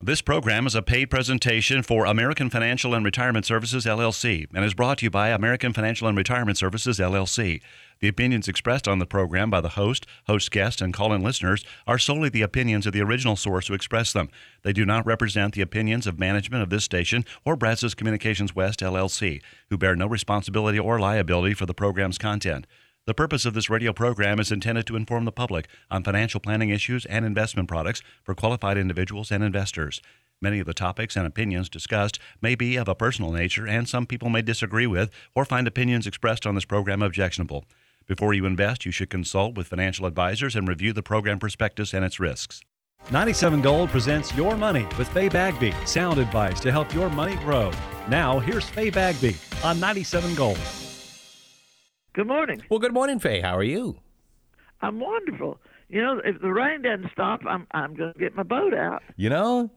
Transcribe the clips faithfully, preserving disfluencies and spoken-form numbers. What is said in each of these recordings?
This program is a paid presentation for American Financial and Retirement Services, L L C, and is brought to you by American Financial and Retirement Services, L L C. The opinions expressed on the program by the host, host guests, and call-in listeners are solely the opinions of the original source who expressed them. They do not represent the opinions of management of this station or Brazos Communications West, L L C, who bear no responsibility or liability for the program's content. The purpose of this radio program is intended to inform the public on financial planning issues and investment products for qualified individuals and investors. Many of the topics and opinions discussed may be of a personal nature, and some people may disagree with or find opinions expressed on this program objectionable. Before you invest, you should consult with financial advisors and review the program prospectus and its risks. ninety-seven Gold presents Your Money with Faye Bagby. Sound advice to help your money grow. Now, here's Faye Bagby on ninety-seven Gold. Good morning. Well, good morning, Faye. How are you? I'm wonderful. You know, if the rain doesn't stop, I'm I'm going to get my boat out. You know,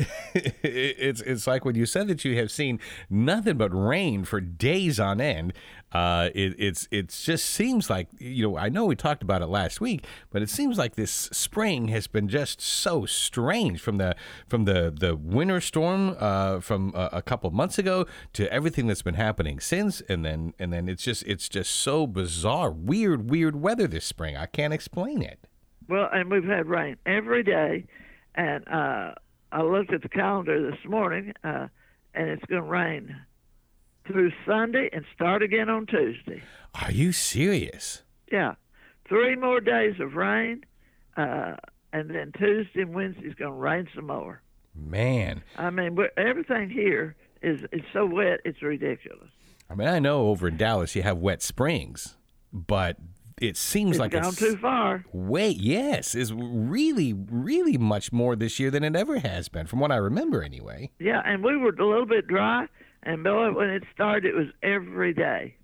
it's it's like when you said that you have seen nothing but rain for days on end. Uh, it it's it just seems like, you know, I know we talked about it last week, but it seems like this spring has been just so strange from the from the the winter storm uh, from a, a couple of months ago to everything that's been happening since, and then and then it's just it's just so bizarre, weird, weird weather this spring. I can't explain it. Well, and we've had rain every day, and uh, I looked at the calendar this morning, uh, and it's going to rain through Sunday and start again on Tuesday. Are you serious? Yeah. Three more days of rain, uh, and then Tuesday and Wednesday is going to rain some more. Man. I mean, we're, everything here is, is so wet, it's ridiculous. I mean, I know over in Dallas you have wet springs, but it seems It's like gone it's too far. Wait, yes, is really, really much more this year than it ever has been, from what I remember anyway. Yeah, and we were a little bit dry, and boy, when it started, it was every day.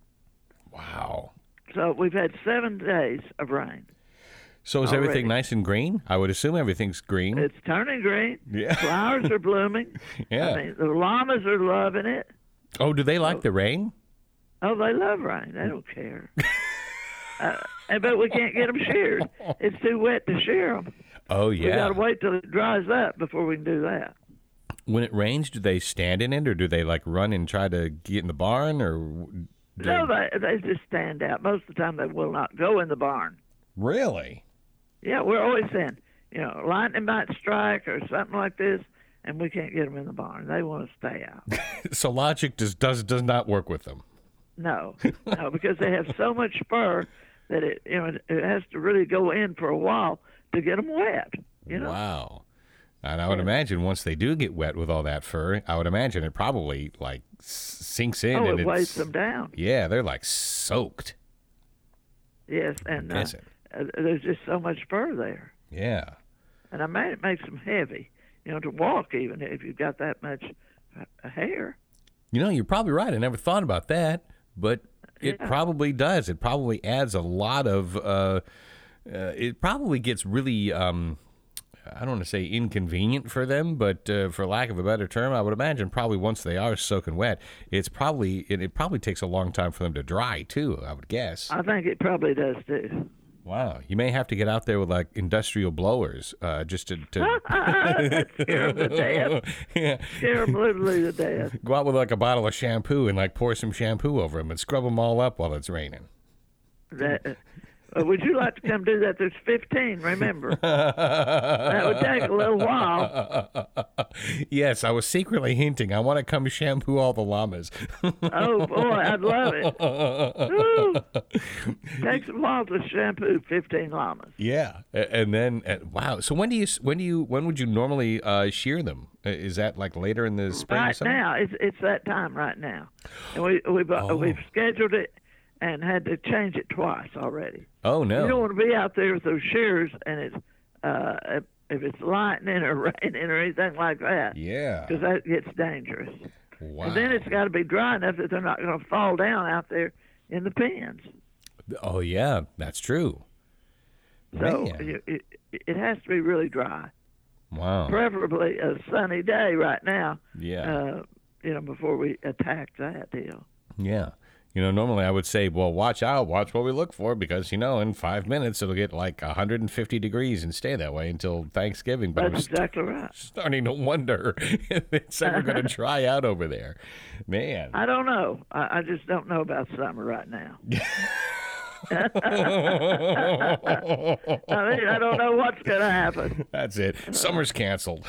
Wow. So we've had seven days of rain. So is Already. everything nice and green? I would assume everything's green. It's turning green. Yeah. Flowers are blooming. Yeah. I mean, the llamas are loving it. Oh, do they like the rain? Oh, they love rain. They don't care. uh, but we can't get them sheared. It's too wet to shear them. Oh, We yeah. got to wait till it dries up before we can do that. When it rains, do they stand in it, or do they like run and try to get in the barn, or? do No, they they just stand out. Most of the time, they will not go in the barn. Really? Yeah, we're always saying, you know, lightning might strike or something like this, and we can't get them in the barn. They want to stay out. So logic does does does not work with them. No, no, because they have so much fur that it, you know, it, it has to really go in for a while to get them wet. You know. Wow. And I would imagine once they do get wet with all that fur, I would imagine it probably like s- sinks in. Oh, and it it's, weighs them down. Yeah, they're like soaked. Yes, and uh, Guessing. uh, there's just so much fur there, Yeah. and I mean it makes them heavy. You know, to walk even if you've got that much uh, hair. You know, you're probably right. I never thought about that, but it Yeah. probably does. It probably adds a lot of. Uh, uh, it probably gets really. Um, I don't want to say inconvenient for them, but uh, for lack of a better term, I would imagine probably once they are soaking wet, it's probably it, it probably takes a long time for them to dry too. I would guess. I think it probably does too. Wow, you may have to get out there with like industrial blowers uh, just to, to Scare them to death. yeah. Scare them literally to death. Go out with like a bottle of shampoo and like pour some shampoo over them and scrub them all up while it's raining. That, uh, would you like to come do that? There's fifteen, remember. That would take a little while. Yes, I was secretly hinting. I want to come shampoo all the llamas. Oh, boy, I'd love it. Woo. Takes a while to shampoo fifteen llamas. Yeah, A- and then uh, wow. So when do you when do you when would you normally uh, shear them? Uh, Is that like later in the spring or Right something? now, it's it's that time right now. And we, we've, uh, Oh. we've scheduled it and had to change it twice already. Oh no. You don't want to be out there with those shears and it's uh, if, if it's lightning or raining or anything like that, Yeah. because that gets dangerous. Wow. And then it's got to be dry enough that they're not going to fall down out there in the pens. Oh yeah, that's true. So Man. you, it, it has to be really dry, Wow. preferably a sunny day right now. Yeah. Uh, you know, before we attack that deal. Yeah. You know, normally I would say, well, watch out, watch what we look for, because, you know, in five minutes it'll get like one hundred fifty degrees and stay that way until Thanksgiving. But That's I'm st- exactly right. starting to wonder if it's ever going to dry out over there. Man. I don't know. I, I just don't know about summer right now. I mean, I don't know what's going to happen. That's it. Summer's canceled.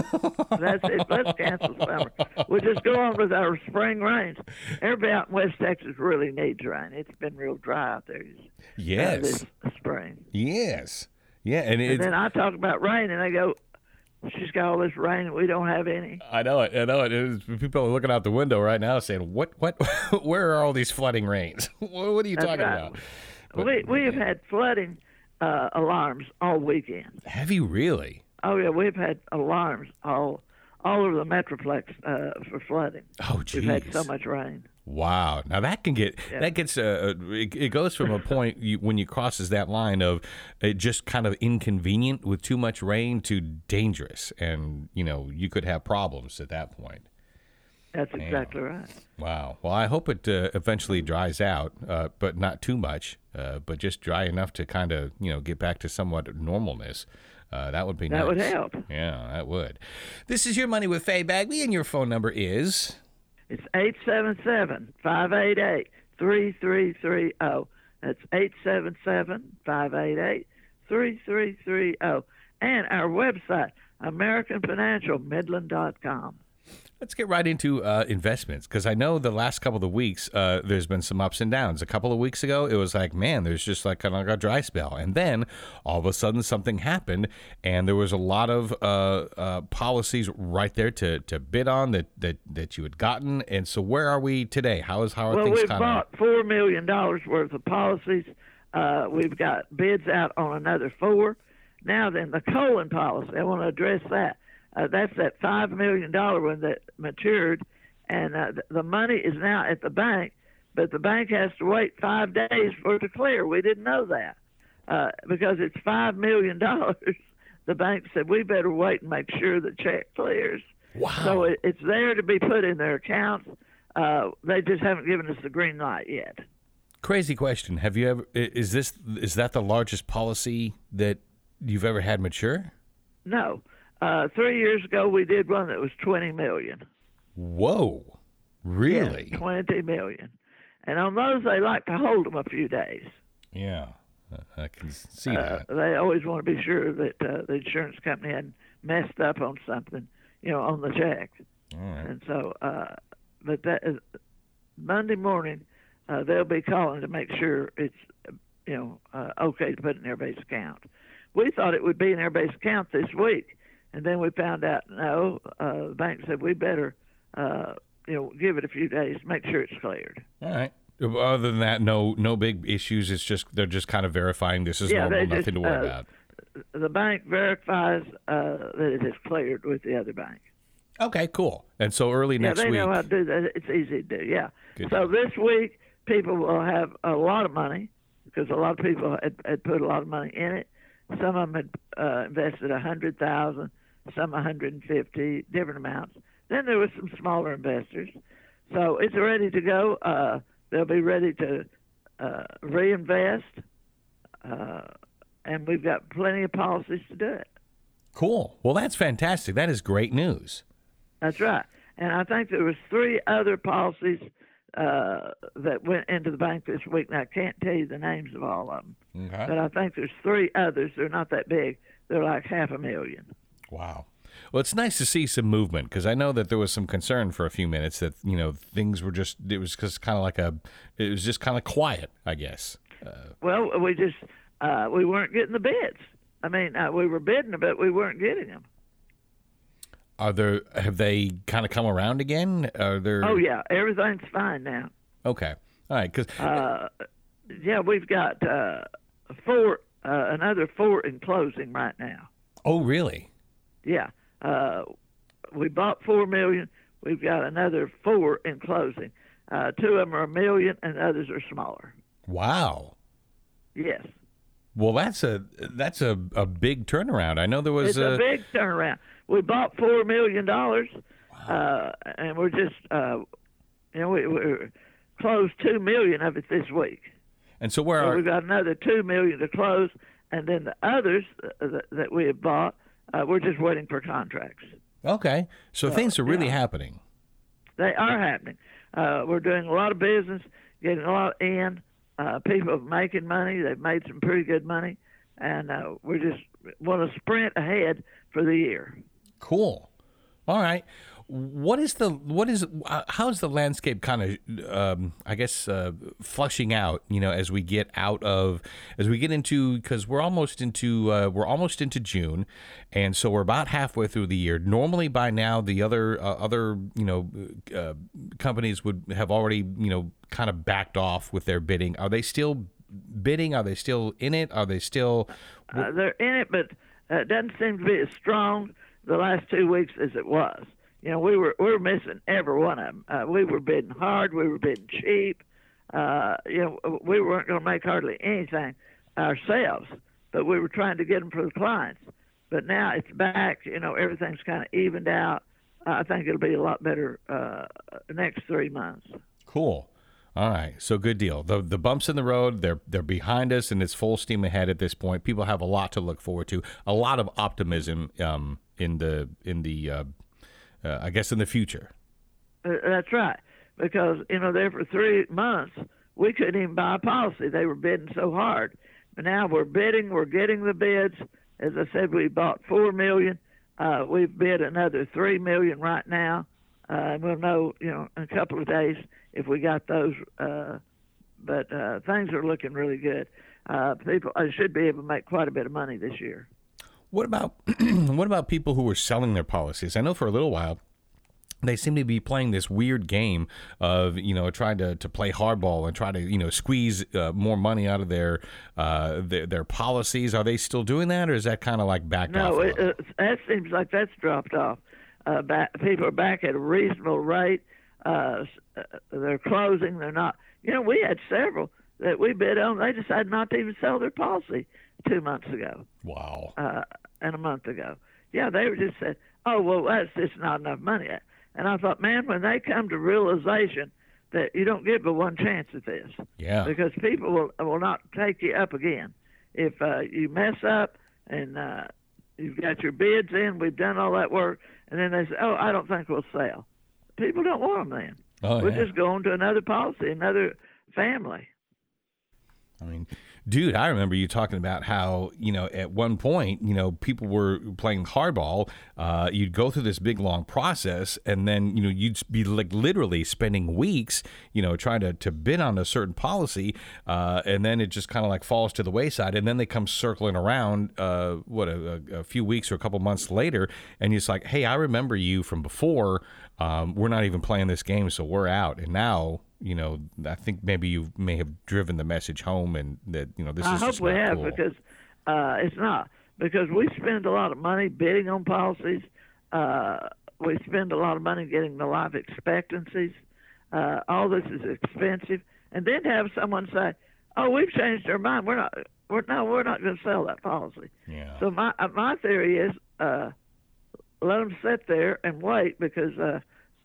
That's it. Let's cancel summer. We'll just go on with our spring rains. Everybody out in West Texas really needs rain. It's been real dry out there Yes. uh, this spring. Yes. Yeah, and And it's, then I talk about rain, and they go, she's got all this rain, and we don't have any. I know it. I know it. It's, people are looking out the window right now saying, "What? What? Where are all these flooding rains? What, what are you That's talking right. about?" But- we we have had flooding uh, alarms all weekend. Have you really? Oh yeah, we've had alarms all all over the metroplex uh, for flooding. Oh, We've had geez. so much rain. Wow. Now that can get Yeah. that gets uh, it, it goes from a point you, when you crosses that line of it just kind of inconvenient with too much rain to dangerous, and you know you could have problems at that point. That's exactly right. Wow. Well, I hope it uh, eventually dries out, uh, but not too much, uh, but just dry enough to kind of, you know, get back to somewhat normalness. Uh, that would be nice. That would help. Yeah, that would. This is Your Money with Faye Bagby, and your phone number is... It's eight seven seven, five eight eight, three three three zero. That's eight seven seven, five eight eight, three three three zero. And our website, American Financial Midland dot com. Let's get right into uh, investments, because I know the last couple of weeks uh, there's been some ups and downs. A couple of weeks ago, it was like, man, there's just like kind of like a dry spell. And then all of a sudden something happened, and there was a lot of uh, uh, policies right there to, to bid on that, that, that you had gotten. And so where are we today? How is how are Well, things we've kind of... bought four million dollars worth of policies. Uh, we've got bids out on another four. Now then, the Colin policy, I want to address that. Uh, that's that five million dollars one that matured, and uh, th- the money is now at the bank, but the bank has to wait five days for it to clear. We didn't know that uh, because it's five million dollars. The bank said, we better wait and make sure the check clears. Wow. So it, it's there to be put in their accounts. Uh, they just haven't given us the green light yet. Crazy question. Have you ever... i- Is this is that the largest policy that you've ever had mature? No. Uh, three years ago, we did one that was twenty million. Whoa. Really? Yeah, twenty million. And on those, they like to hold them a few days. Yeah, I can see Uh, that. they always want to be sure that uh, the insurance company hadn't messed up on something, you know, on the check. All right. And so, uh, but that is, Monday morning, uh, they'll be calling to make sure it's, you know, uh, okay to put in everybody's account. We thought it would be in everybody's account this week. And then we found out, no, uh, the bank said we better, uh, you know, give it a few days, make sure it's cleared. All right. Other than that, no no big issues. It's just they're just kind of verifying this is Yeah, normal, they nothing just, to worry uh, about. The bank verifies uh, that it is cleared with the other bank. Okay, cool. And so early Yeah, next they week. know how to do that. It's easy to do, yeah. Good. So this week, people will have a lot of money because a lot of people had, had put a lot of money in it. Some of them had uh, invested one hundred thousand dollars, some one hundred fifty, different amounts. Then there was some smaller investors. So it's ready to go. Uh, they'll be ready to uh, reinvest, uh, and we've got plenty of policies to do it. Cool. Well, that's fantastic. That is great news. That's right. And I think there was three other policies uh, that went into the bank this week. Now, I can't tell you the names of all of them, Okay. but I think there's three others. They're not that big. They're like half a million. Wow. Well, it's nice to see some movement, because I know that there was some concern for a few minutes that, you know, things were just, it was just kind of like a, it was just kind of quiet, I guess. Uh, Well, we just, uh, we weren't getting the bids. I mean, uh, we were bidding, but we weren't getting them. are there, have they kind of come around again? Are there? Oh, yeah. Everything's fine now. Okay. All right. Because Uh, yeah, we've got uh, four, uh, another four in closing right now. oh, really? Yeah. Uh, we bought four million. We've got another four in closing. Uh, two of them are a million, and the others are smaller. Wow. Yes, Well, that's a that's a, a big turnaround. I know there was it's a big turnaround. We bought four million dollars, uh, and we're just, uh, you know, we, we're closed two million of it this week. And so where so are we've got another two million to close, and then the others that, that we have bought, uh, we're just waiting for contracts. Okay, so, so things are really yeah. happening. They are happening. Uh, we're doing a lot of business, getting a lot in. Uh, people are making money. They've made some pretty good money, and uh, we just want to sprint ahead for the year. Cool. All right. What is the what is uh, how's the landscape kind of um, I guess uh, flushing out? You know, as we get out of as we get into because we're almost into uh, we're almost into June, and so we're about halfway through the year. Normally by now the other uh, other you know uh, companies would have already you know kind of backed off with their bidding. Are they still bidding? Are they still in it? Are they still? Uh, they're in it, but uh, it doesn't seem to be as strong the last two weeks as it was. You know, we were we were missing every one of them. Uh, we were bidding hard. We were bidding cheap. Uh, you know, we weren't going to make hardly anything ourselves, but we were trying to get them for the clients. But now it's back. You know, everything's kind of evened out. Uh, I think it'll be a lot better uh, next three months. Cool. All right, so good deal. The the bumps in the road, they're they're behind us, and it's full steam ahead at this point. People have a lot to look forward to. A lot of optimism um, in the in the. Uh, Uh, I guess in the future. Uh, that's right, because you know there for three months we couldn't even buy a policy. They were bidding so hard. But now we're bidding. We're getting the bids. As I said, we bought four million. Uh, we've bid another three million right now. Uh, and we'll know, you know, in a couple of days if we got those. Uh, but uh, things are looking really good. Uh, people I should be able to make quite a bit of money this year. What about what about people who were selling their policies? I know for a little while they seem to be playing this weird game of you know trying to, to play hardball and try to you know squeeze uh, more money out of their, uh, their their policies. Are they still doing that, or is that kind of like backed no, off? No, it, uh, that seems like that's dropped off. Uh, back, people are back at a reasonable rate. Uh, they're closing. They're not. You know, we had several that we bid on. They decided not to even sell their policy two months ago. Wow. Uh, and a month ago. Yeah, they were just said, oh, well, that's just not enough money. And I thought, man, when they come to realization that you don't give but one chance at this. Yeah. Because people will will not take you up again. If uh, you mess up and uh, you've got your bids in, we've done all that work, and then they say, oh, I don't think we'll sell. People don't want them then. Oh, we'll yeah. just go on to another policy, another family. I mean, dude, I remember you talking about how, you know, at one point, you know, people were playing hardball. Uh, you'd go through this big, long process, and then, you know, you'd be like literally spending weeks, you know, trying to, to bid on a certain policy, uh, and then it just kind of like falls to the wayside, and then they come circling around, uh, what, a, a few weeks or a couple months later, and it's like, hey, I remember you from before. Um, we're not even playing this game, so we're out. And now, you know, I think maybe you may have driven the message home, and that you know this I is hope just we not have cool. because uh, it's not because we spend a lot of money bidding on policies. Uh, we spend a lot of money getting the life expectancies. Uh, all this is expensive, and then to have someone say, "Oh, we've changed our mind. We're not. We're no. We're not going to sell that policy." Yeah. So my my theory is uh, let them sit there and wait because. Uh,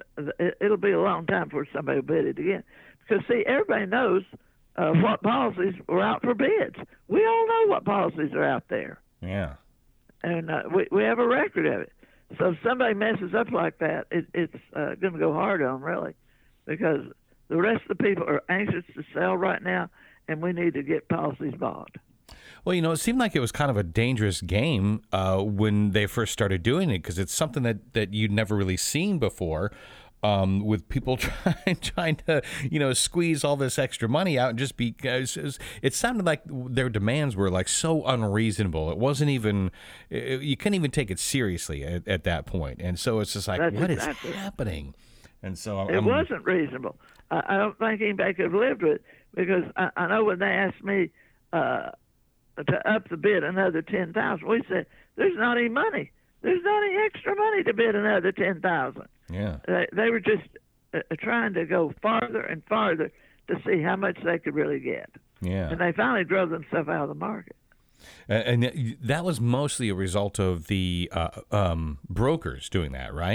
It'll be a long time before somebody will bid it again. Because, see, everybody knows uh, what policies are out for bids. We all know what policies are out there. Yeah. And uh, we, we have a record of it. So if somebody messes up like that, it, it's uh, going to go hard on them, really. Because the rest of the people are anxious to sell right now, and we need to get policies bought. Well, you know, it seemed like it was kind of a dangerous game uh, when they first started doing it because it's something that, that you'd never really seen before um, with people trying trying to, you know, squeeze all this extra money out and just be – it sounded like their demands were like so unreasonable. It wasn't even – you couldn't even take it seriously at, at that point. And so it's just like, That's what exactly. is happening? And so I'm, It wasn't reasonable. I, I don't think anybody could have lived with it because I, I know when they asked me uh, – to up the bid another ten thousand. We said, there's not any money. There's not any extra money to bid another ten thousand. Yeah. They, they were just uh, trying to go farther and farther to see how much they could really get. Yeah. And they finally drove themselves out of the market. And, and that was mostly a result of the uh, um, brokers doing that, right?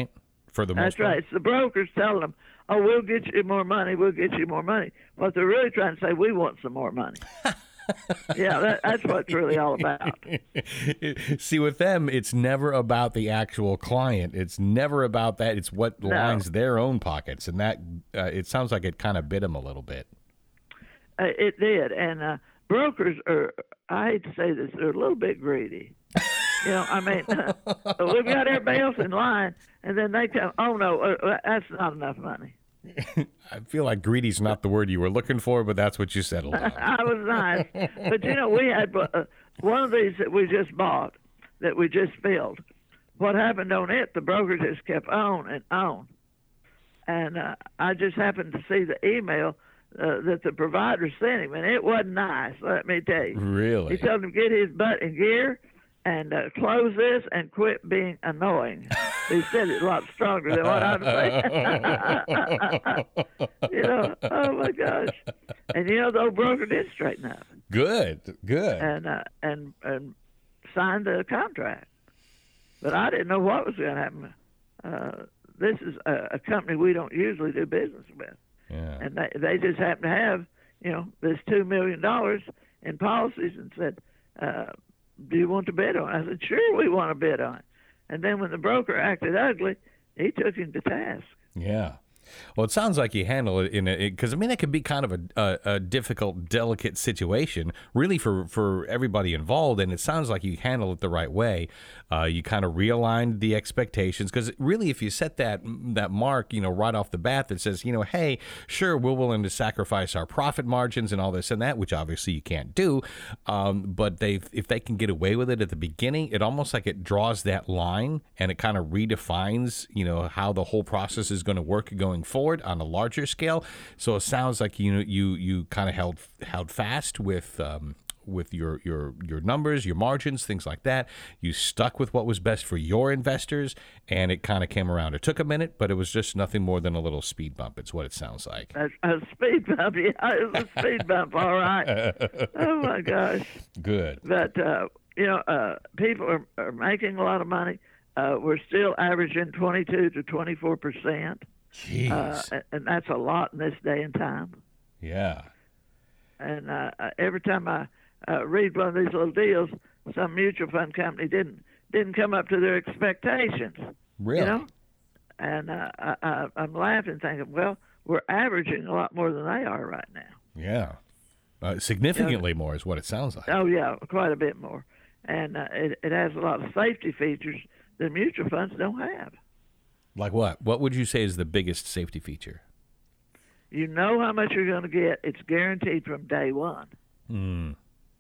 for the most That's part. right. It's the brokers telling them, oh, we'll get you more money, we'll get you more money. What they're really trying to say, we want some more money. Yeah, that, that's what it's really all about. See, with them, it's never about the actual client. It's never about that. It's what No. lines their own pockets, and that uh, it sounds like it kind of bit them a little bit. Uh, it did, and uh, brokers are, I hate to say this, they're a little bit greedy. You know, I mean, we've got everybody else in line, and then they come, oh, no, uh, that's not enough money. I feel like greedy's not the word you were looking for, but that's what you settled on. I was nice. But, you know, we had uh, one of these that we just bought, that we just filled. What happened on it, the broker just kept on and on. And uh, I just happened to see the email uh, that the provider sent him, and it wasn't nice, let me tell you. Really? He told him to get his butt in gear and uh, close this and quit being annoying. He said it a lot stronger than what I'm saying. You know, oh my gosh. And you know, the old broker did straighten up Good, good. and uh, and and signed the contract. But I didn't know what was going to happen. Uh, this is a, a company we don't usually do business with, Yeah. and they they just happen to have, you know, this two million dollars in policies, and said, uh, "Do you want to bid on it?" I said, "Sure, we want to bid on it." And then when the broker acted ugly, he took him to task. Yeah. Well, it sounds like you handle it in a because I mean that could be kind of a, a, a difficult, delicate situation, really for, for everybody involved. And it sounds like you handle it the right way. Uh, you kind of realigned the expectations because really, if you set that that mark, you know, right off the bat that says, you know, hey, sure, we're willing to sacrifice our profit margins and all this and that, which obviously you can't do. Um, but they if they can get away with it at the beginning, it almost like it draws that line and it kind of redefines, you know, how the whole process is going to work going forward on a larger scale. So it sounds like you know you you kind of held held fast with um, with your your your numbers, your margins, things like that. You stuck with what was best for your investors, and it kind of came around. It took a minute, but it was just nothing more than a little speed bump. It's what it sounds like. A, a speed bump, yeah, it was a speed bump, all right. Oh my gosh! Good. But uh, you know, uh, people are, are making a lot of money. Uh, we're still averaging twenty-two to twenty-four percent. Jeez. Uh, and that's a lot in this day and time. Yeah. And uh, every time I uh, read one of these little deals, some mutual fund company didn't didn't come up to their expectations. Really? You know, and uh, I, I, I'm laughing, thinking, well, we're averaging a lot more than they are right now. Yeah. Uh, significantly more is what it sounds like. Oh yeah, quite a bit more, and uh, it it has a lot of safety features that mutual funds don't have. Like what? What would you say is the biggest safety feature? You know how much you're going to get. It's guaranteed from day one. Hmm.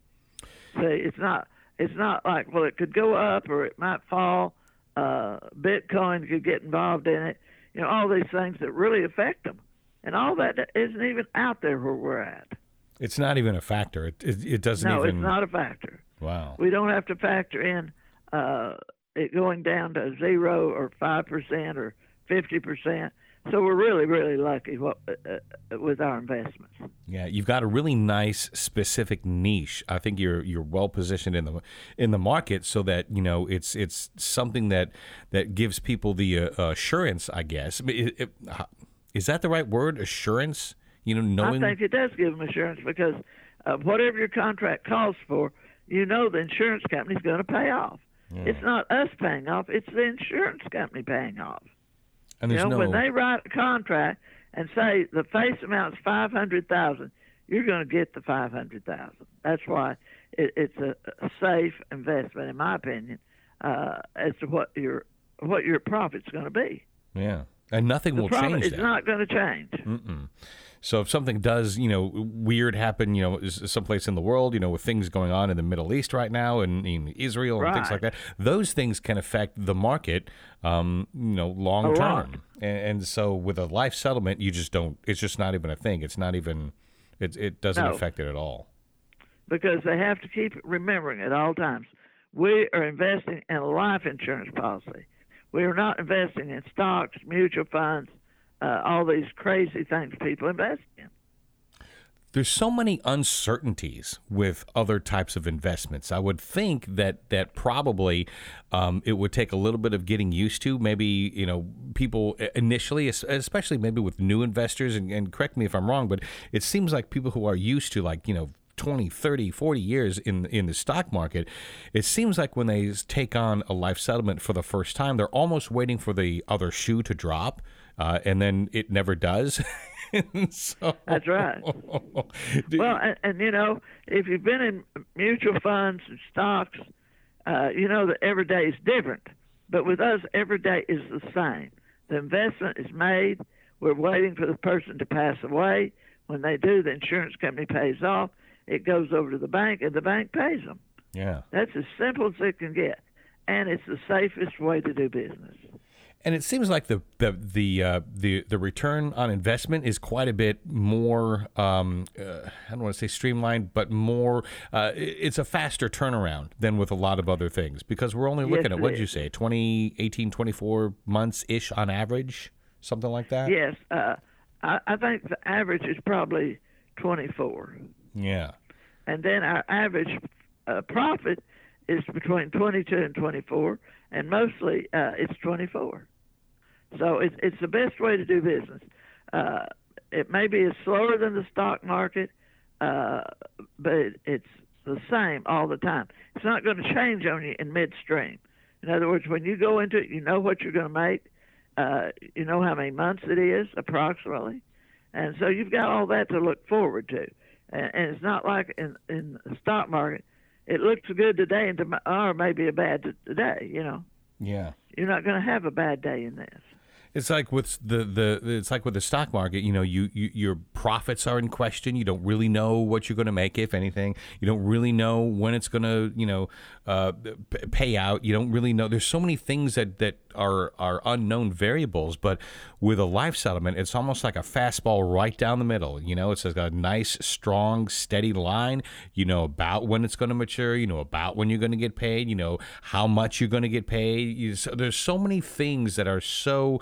See, it's not. It's not like, well, it could go up or it might fall. Uh, Bitcoin could get involved in it. You know, all these things that really affect them, and all that isn't even out there where we're at. It's not even a factor. It it, it doesn't No, even. it's not a factor. Wow. We don't have to factor in uh, it going down to zero or five percent or fifty percent. So we're really, really lucky what, uh, with our investments. Yeah, you've got a really nice specific niche. I think you're you're well positioned in the in the market, so that you know it's it's something that that gives people the uh, assurance. I guess it, it, is that the right word? Assurance. You know, knowing. I think it does give them assurance because uh, whatever your contract calls for, you know the insurance company's going to pay off. Yeah. It's not us paying off; it's the insurance company paying off. And You there's know, no. when they write a contract and say the face amount is five hundred thousand, you're going to get the five hundred thousand. That's why it, it's a, a safe investment, in my opinion, uh, as to what your what your profit's going to be. Yeah, and nothing The will profit change is that. not going to change. Mm-mm. So if something does, you know, weird happen, you know, s- someplace in the world, you know, with things going on in the Middle East right now and in Israel and things like Right. that, those things can affect the market, um, you know, long A term. lot. And, and so with a life settlement, you just don't. It's just not even a thing. It's not even. It it doesn't No. affect it at all. Because they have to keep remembering at all times. We are investing in a life insurance policy. We are not investing in stocks, mutual funds, uh, all these crazy things people invest in. there's so many uncertainties with other types of investments. I would think that that probably um, it would take a little bit of getting used to. Maybe, you know, people initially, especially maybe with new investors, and, and correct me if I'm wrong, but it seems like people who are used to, like, you know, twenty, thirty, forty years in in the stock market, it seems like when they take on a life settlement for the first time, they're almost waiting for the other shoe to drop, uh, and then it never does. So, that's right. Well, and, and you know, if you've been in mutual funds and stocks, uh, you know that every day is different. But with us, every day is the same. The investment is made. We're waiting for the person to pass away. When they do, the insurance company pays off. It goes over to the bank, and the bank pays them. Yeah. That's as simple as it can get. And it's the safest way to do business. And it seems like the the the uh, the, the return on investment is quite a bit more. Um, uh, I don't want to say streamlined, but more. Uh, it's a faster turnaround than with a lot of other things, because we're only looking Yes, at, it what did is. you say, twenty, eighteen, twenty-four months ish on average, something like that. Yes, uh, I, I think the average is probably twenty-four. Yeah. And then our average uh, profit is between twenty-two and twenty-four, and mostly uh, it's twenty-four. So it's it's the best way to do business. Uh, it may be slower than the stock market, uh, but it, it's the same all the time. It's not going to change on you in midstream. In other words, when you go into it, you know what you're going to make. Uh, you know how many months it is, approximately. And so you've got all that to look forward to. And, and it's not like in, in the stock market, it looks good today and tomorrow may be a bad t- today, you know. Yeah. You're not going to have a bad day in this. It's like with the, the it's like with the stock market. You know, you, you your profits are in question. You don't really know what you're going to make, if anything. You don't really know when it's going to, you know, uh, pay out. You don't really know. There's so many things that, that are are unknown variables. But with a life settlement, it's almost like a fastball right down the middle. You know, it's got a nice, strong, steady line. You know about when it's going to mature. You know about when you're going to get paid. You know how much you're going to get paid. You, so there's so many things that are so.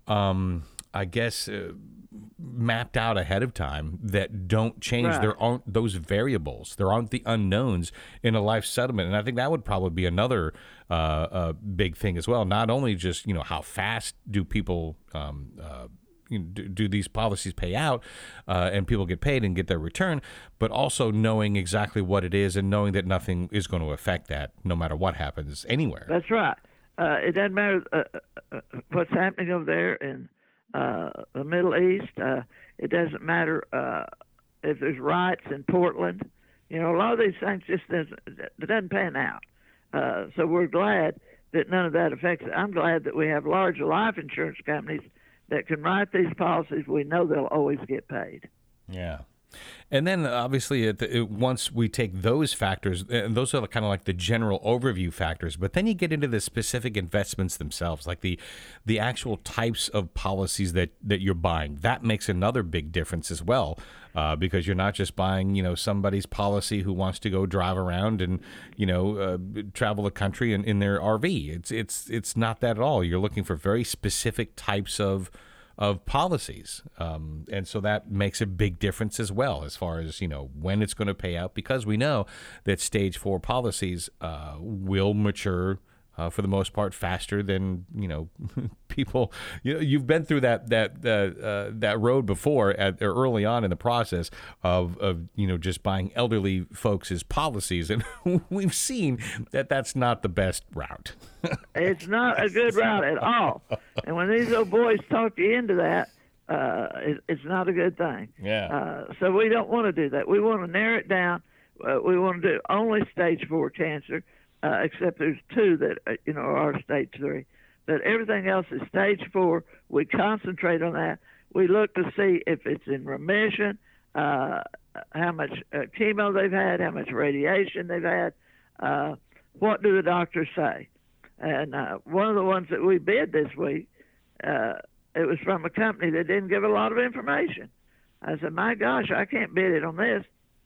Um, I guess uh, mapped out ahead of time that don't change. Right. There aren't those variables. There aren't the unknowns in a life settlement, and I think that would probably be another uh, uh, big thing as well. Not only just, you know, how fast do people um, uh, you know, do, do these policies pay out uh, and people get paid and get their return, but also knowing exactly what it is and knowing that nothing is going to affect that, no matter what happens anywhere. That's right. Uh, it doesn't matter uh, uh, what's happening over there in uh, the Middle East. Uh, it doesn't matter uh, if there's riots in Portland. You know, a lot of these things just doesn't, it doesn't pan out. Uh, so we're glad that none of that affects it. I'm glad that we have large life insurance companies that can write these policies. We know they'll always get paid. Yeah. And then obviously it, it, once we take those factors, and those are kind of like the general overview factors, but then you get into the specific investments themselves, like the the actual types of policies that, that you're buying. That makes another big difference as well, uh, because you're not just buying, you know, somebody's policy who wants to go drive around and, you know, uh, travel the country in, in their R V. It's it's it's not that at all. You're looking for very specific types of of policies. Um, and so that makes a big difference as well, as far as, you know, when it's going to pay out, because we know that stage four policies uh, will mature uh, for the most part faster than, you know, people, you know, you've been through that, that, uh, uh, that road before at or early on in the process of, of, you know, just buying elderly folks' policies. And we've seen that that's not the best route. It's not a good route at all. And when these old boys talk you into that, uh, it, it's not a good thing. Yeah. Uh, so we don't want to do that. We want to narrow it down. Uh, we want to do only stage four cancer, uh, except there's two that, uh, you know, are stage three. But everything else is stage four. We concentrate on that. We look to see if it's in remission, uh, how much uh, chemo they've had, how much radiation they've had, uh, what do the doctors say. And uh, one of the ones that we bid this week, uh, it was from a company that didn't give a lot of information. I said, my gosh, I can't bid it on this.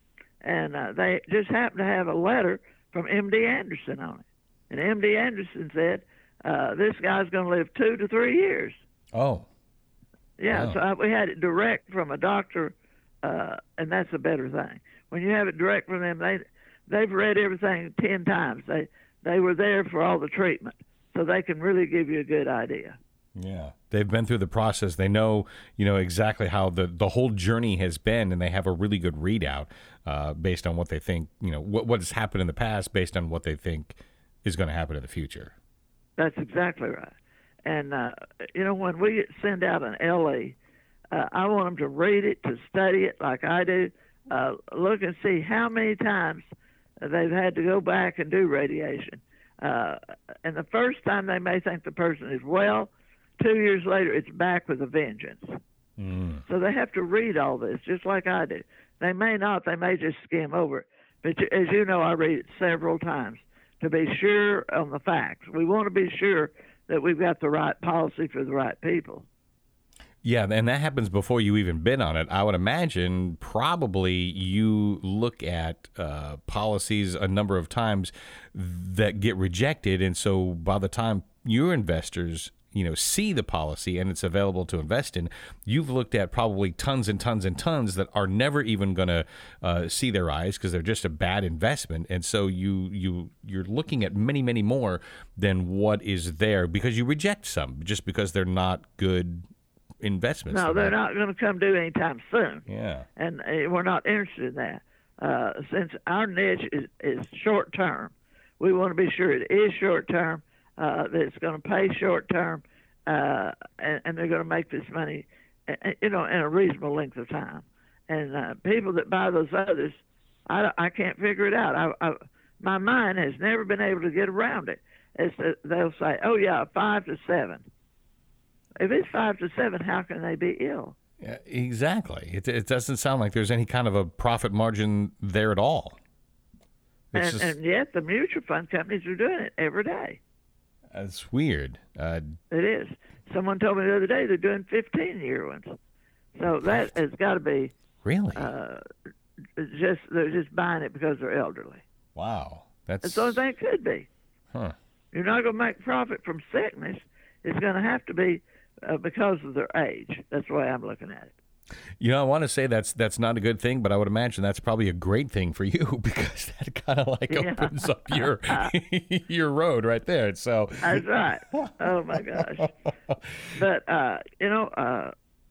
And uh, they just happened to have a letter from M D Anderson on it. And M D Anderson said, uh, this guy's going to live two to three years. Oh. Yeah, Wow. so I, we had it direct from a doctor uh, and that's a better thing. When you have it direct from them, they they've read everything ten times. They they were there for all the treatment, so they can really give you a good idea. Yeah, they've been through the process. They know, you know, exactly how the, the whole journey has been, and they have a really good readout uh, based on what they think, you know, what what has happened in the past, based on what they think is going to happen in the future. That's exactly right. And uh, you know, when we send out an L E, uh, I want them to read it, to study it, like I do. Uh, look and see how many times they've had to go back and do radiation. Uh, and the first time they may think the person is well. Two years later, it's back with a vengeance. Mm. So they have to read all this, just like I do. They may not. They may just skim over it. But as you know, I read it several times to be sure on the facts. We want to be sure that we've got the right policy for the right people. Yeah, and that happens before you even bid on it. I would imagine probably you look at uh, policies a number of times that get rejected, and so by the time your investors you know, see the policy and it's available to invest in, you've looked at probably tons and tons and tons that are never even going to uh, see their eyes because they're just a bad investment. And so you you you're looking at many many more than what is there because you reject some just because they're not good investments. No, they're not going to come due anytime soon. Yeah, and uh, we're not interested in that. Uh, since our niche is, is short term, we want to be sure it is short term. Uh, that it's going to pay short term, uh, and, and they're going to make this money, you know, in a reasonable length of time. And uh, people that buy those others, I, I can't figure it out. I, I, my mind has never been able to get around it. It's that they'll say, "Oh yeah, five to seven." If it's five to seven, how can they be ill? Yeah, exactly. It, it doesn't sound like there's any kind of a profit margin there at all. And, just... and yet the mutual fund companies are doing it every day. That's weird. Uh, it is. Someone told me the other day they're doing fifteen-year ones. So that has got to be really uh, just they're just buying it because they're elderly. Wow, that's that's the only thing it could be. Huh? You're not going to make profit from sickness. It's going to have to be uh, because of their age. That's the way I'm looking at it. You know, I want to say that's that's not a good thing, but I would imagine that's probably a great thing for you because that kind of like yeah. opens up your your road right there. So that's right. Oh my gosh! But uh, you know, uh,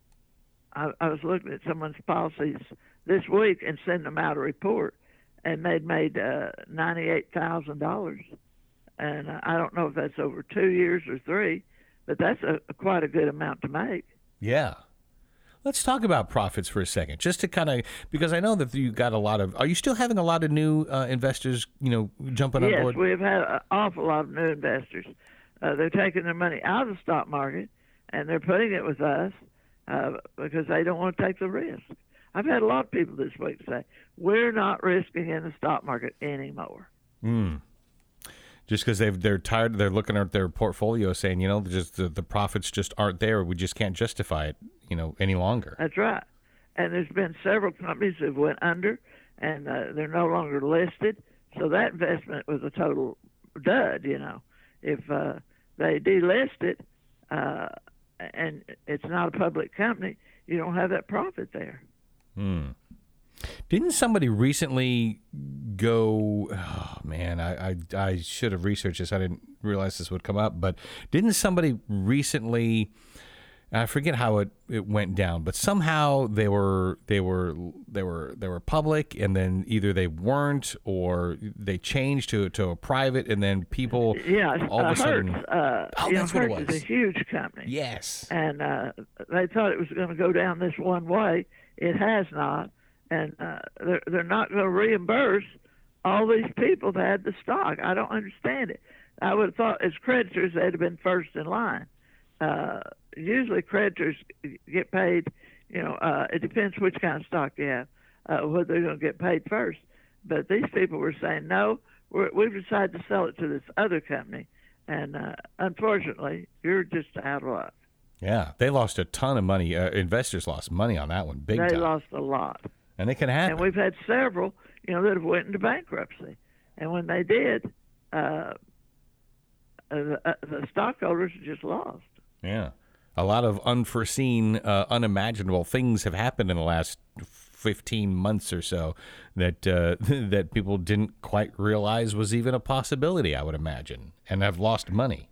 I, I was looking at someone's policies this week and sending them out a report, and they'd made uh, ninety-eight thousand dollars, and uh, I don't know if that's over two years or three, but that's a, a quite a good amount to make. Yeah. Let's talk about profits for a second, just to kind of, because I know that you got a lot of, are you still having a lot of new uh, investors, you know, jumping yes, on board? Yes, we've had an awful lot of new investors. Uh, they're taking their money out of the stock market, and they're putting it with us uh, because they don't want to take the risk. I've had a lot of people this week say, we're not risking in the stock market anymore. Mm. Just because they've they're tired, they're looking at their portfolio saying, you know, just the, the profits just aren't there. We just can't justify it, you know, any longer. That's right. And there's been several companies that went under, and uh, they're no longer listed. So that investment was a total dud. You know, if uh, they delist it uh, and it's not a public company, you don't have that profit there. Hmm. Didn't somebody recently go, oh man, I, I, I should have researched this. I didn't realize this would come up, but didn't somebody recently, I forget how it, it went down, but somehow they were, they were, they were, they were public and then either they weren't or they changed to, to a private and then people yeah, all of uh, a sudden. Hertz, uh, oh, you that's know, what Hertz it was. is a huge company. Yes. And uh, they thought it was going to go down this one way. It has not. And uh, they're, they're not going to reimburse all these people that had the stock. I don't understand it. I would have thought as creditors they'd have been first in line. Uh, usually creditors get paid, you know, uh, it depends which kind of stock you have, uh, whether they're going to get paid first. But these people were saying, no, we're, we've decided to sell it to this other company. And uh, unfortunately, you're just out of luck. Yeah, they lost a ton of money. Uh, investors lost money on that one, big they time. They lost a lot. And it can happen. And we've had several, you know, that have went into bankruptcy. And when they did, uh, the, uh, the stockholders just lost. Yeah. A lot of unforeseen, uh, unimaginable things have happened in the last fifteen months or so that uh, that people didn't quite realize was even a possibility, I would imagine, and have lost money.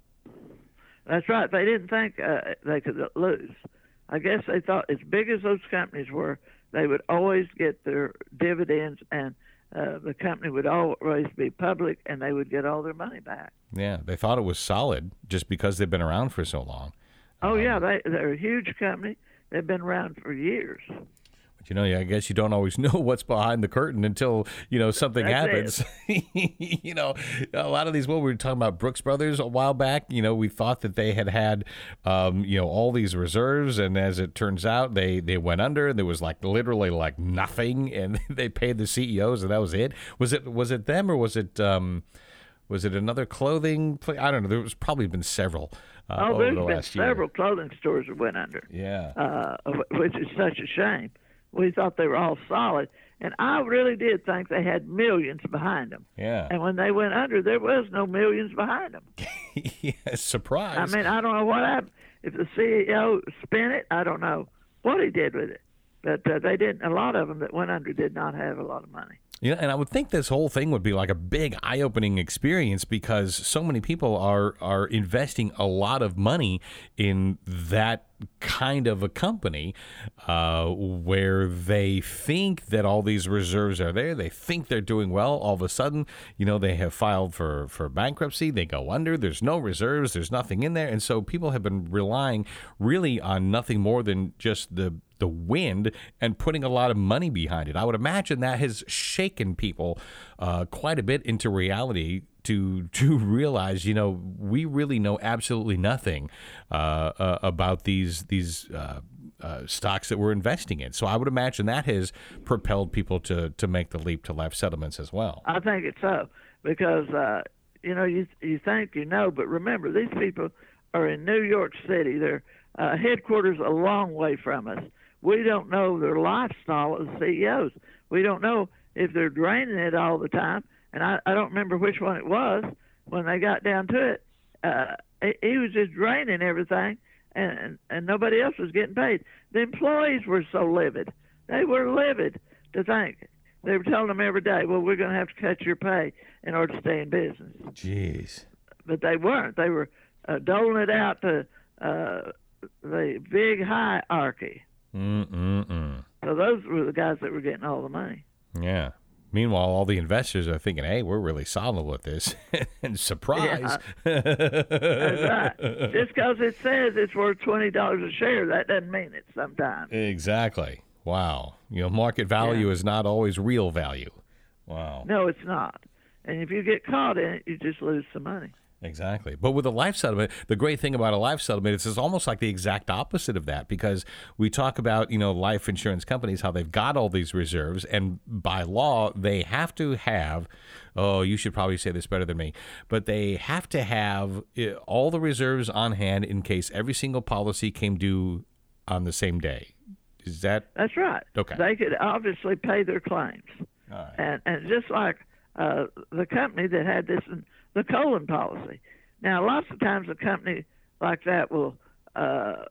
That's right. They didn't think uh, they could lose. I guess they thought, as big as those companies were, they would always get their dividends, and uh, the company would always be public, and they would get all their money back. Yeah, they thought it was solid just because they've been around for so long. Oh, um, yeah, they, they're a huge company. They've been around for years. But, you know, I guess you don't always know what's behind the curtain until, you know, something That's happens. You know, a lot of these, well, we were talking about Brooks Brothers a while back. You know, we thought that they had had, um, you know, all these reserves. And as it turns out, they, they went under. There was like literally like nothing. And they paid the C E Os and that was it. Was it was it them or was it um, was it another clothing place? I don't know. There was probably been several. Uh, oh, over there's the been last several year. clothing stores that went under. Yeah. Uh, which is such a shame. We thought they were all solid. And I really did think they had millions behind them. Yeah. And when they went under, there was no millions behind them. Yeah, surprise. I mean, I don't know what happened. If the C E O spent it, I don't know what he did with it. But uh, they didn't. A lot of them that went under did not have a lot of money. Yeah, and I would think this whole thing would be like a big eye-opening experience because so many people are are investing a lot of money in that kind of a company uh, where they think that all these reserves are there. They think they're doing well. All of a sudden, you know, they have filed for, for bankruptcy. They go under. There's no reserves. There's nothing in there. And so people have been relying really on nothing more than just the the wind and putting a lot of money behind it. I would imagine that has shaken people uh, quite a bit into reality to to realize, you know, we really know absolutely nothing uh, uh, about these these uh, uh, stocks that we're investing in. So I would imagine that has propelled people to to make the leap to life settlements as well. I think it's so because uh, you know you you think you know, but remember these people are in New York City. Their uh, headquarters a long way from us. We don't know their lifestyle as C E Os. We don't know if they're draining it all the time. And I, I don't remember which one it was when they got down to it. Uh, he, he was just draining everything, and, and, and nobody else was getting paid. The employees were so livid. They were livid to think. They were telling them every day, well, we're going to have to cut your pay in order to stay in business. Jeez. But they weren't. They were uh, doling it out to uh, the big hierarchy. Mm-mm-mm. So those were the guys that were getting all the money. Yeah. Meanwhile, all the investors are thinking, hey, we're really solid with this. And surprise. Yeah. That's right. Just because it says it's worth twenty dollars a share, that doesn't mean it sometimes. Exactly. Wow. You know, market value Yeah. is not always real value. Wow. No, it's not. And if you get caught in it, you just lose some money. Exactly. But with a life settlement, the great thing about a life settlement is it's almost like the exact opposite of that because we talk about, you know, life insurance companies, how they've got all these reserves and by law they have to have, oh, you should probably say this better than me, but they have to have uh, all the reserves on hand in case every single policy came due on the same day. Is that? That's right. Okay. They could obviously pay their claims. All right. And, and just like uh, the company that had this in the colon policy. Now, lots of times a company like that will uh,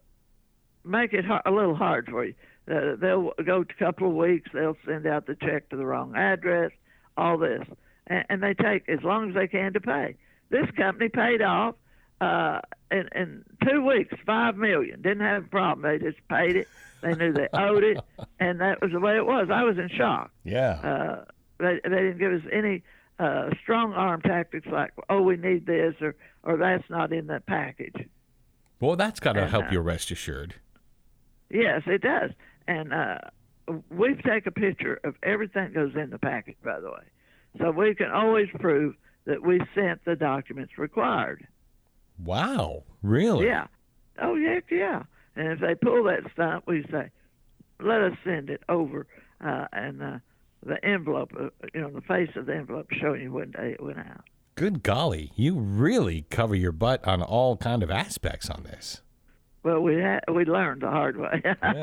make it hard, a little hard for you. Uh, they'll go a couple of weeks. They'll send out the check to the wrong address, all this. And, and they take as long as they can to pay. This company paid off uh, in, in two weeks, five million dollars. Didn't have a problem. They just paid it. They knew they owed it, and that was the way it was. I was in shock. Yeah. Uh, they, they didn't give us any uh, strong arm tactics like, oh, we need this, or, or that's not in the package. Well, that's got to And, help uh, you rest assured. Yes, it does. And uh, we take a picture of everything that goes in the package, by the way. So we can always prove that we sent the documents required. Wow. Really? Yeah. Oh, yeah, yeah. And if they pull that stunt, we say, let us send it over. Uh, and uh, the envelope, uh, you know, the face of the envelope showing you when day it went out. Good golly. You really cover your butt on all kind of aspects on this. Well, we ha- we learned the hard way.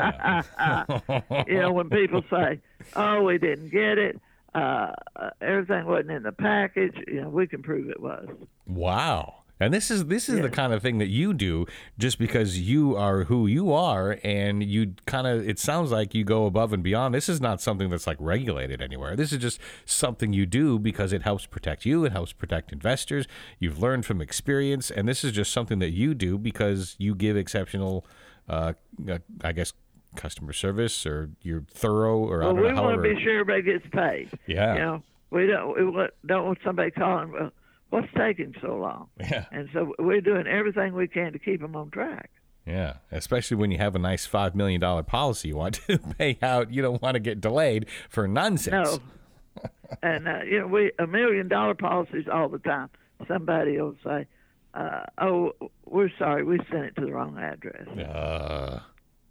Yeah. You know, when people say, "Oh, we didn't get it," uh, uh, everything wasn't in the package. You know, we can prove it was. Wow. And this is this is Yeah. the kind of thing that you do just because you are who you are, and you kind of, it sounds like you go above and beyond. This is not something that's like regulated anywhere. This is just something you do because it helps protect you, it helps protect investors. You've learned from experience, and this is just something that you do because you give exceptional, uh, uh, I guess, customer service, or you're thorough, or Well, I don't we know, want however. to be sure everybody gets paid. Yeah. You know, we don't we want- don't want somebody calling, well, what's taking so long? Yeah. And so we're doing everything we can to keep them on track. Yeah, especially when you have a nice five million dollars policy you want to pay out. You don't want to get delayed for nonsense. No. And, uh, you know, we a million dollar policies all the time. Somebody will say, uh, oh, we're sorry, we sent it to the wrong address. Uh,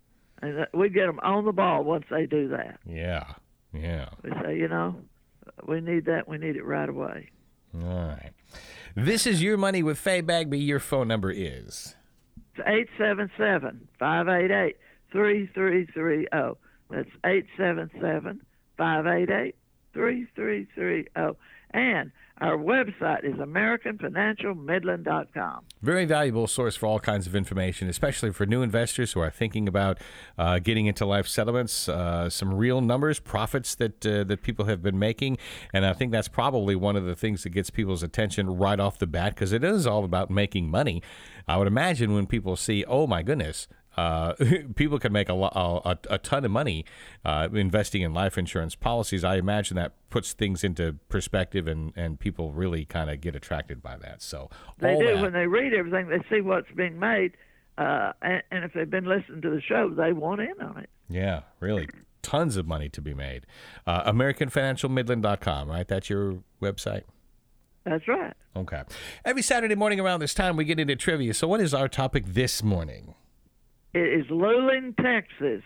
And that- we get them on the ball once they do that. yeah, yeah. We say, you know, we need that. We need it right away. All right. This is Your Money with Faye Bagby. Your phone number is? It's eight seven seven, five eight eight, three three three zero. That's eight seven seven, five eight eight, three three three zero. And our website is american financial midland dot com. Very valuable source for all kinds of information, especially for new investors who are thinking about uh, getting into life settlements. Uh, some real numbers, profits that uh, that people have been making, and I think that's probably one of the things that gets people's attention right off the bat, because it is all about making money. I would imagine when people see, oh my goodness, Uh, people can make a, lo- a, a ton of money uh, investing in life insurance policies. I imagine that puts things into perspective, and, and people really kind of get attracted by that. So They all do. that, When they read everything, they see what's being made. Uh, and, and if they've been listening to the show, they want in on it. yeah, really tons of money to be made. Uh, american financial midland dot com, right? That's your website? That's right. Okay. Every Saturday morning around this time, we get into trivia. So what is our topic this morning? It is Luling, Texas.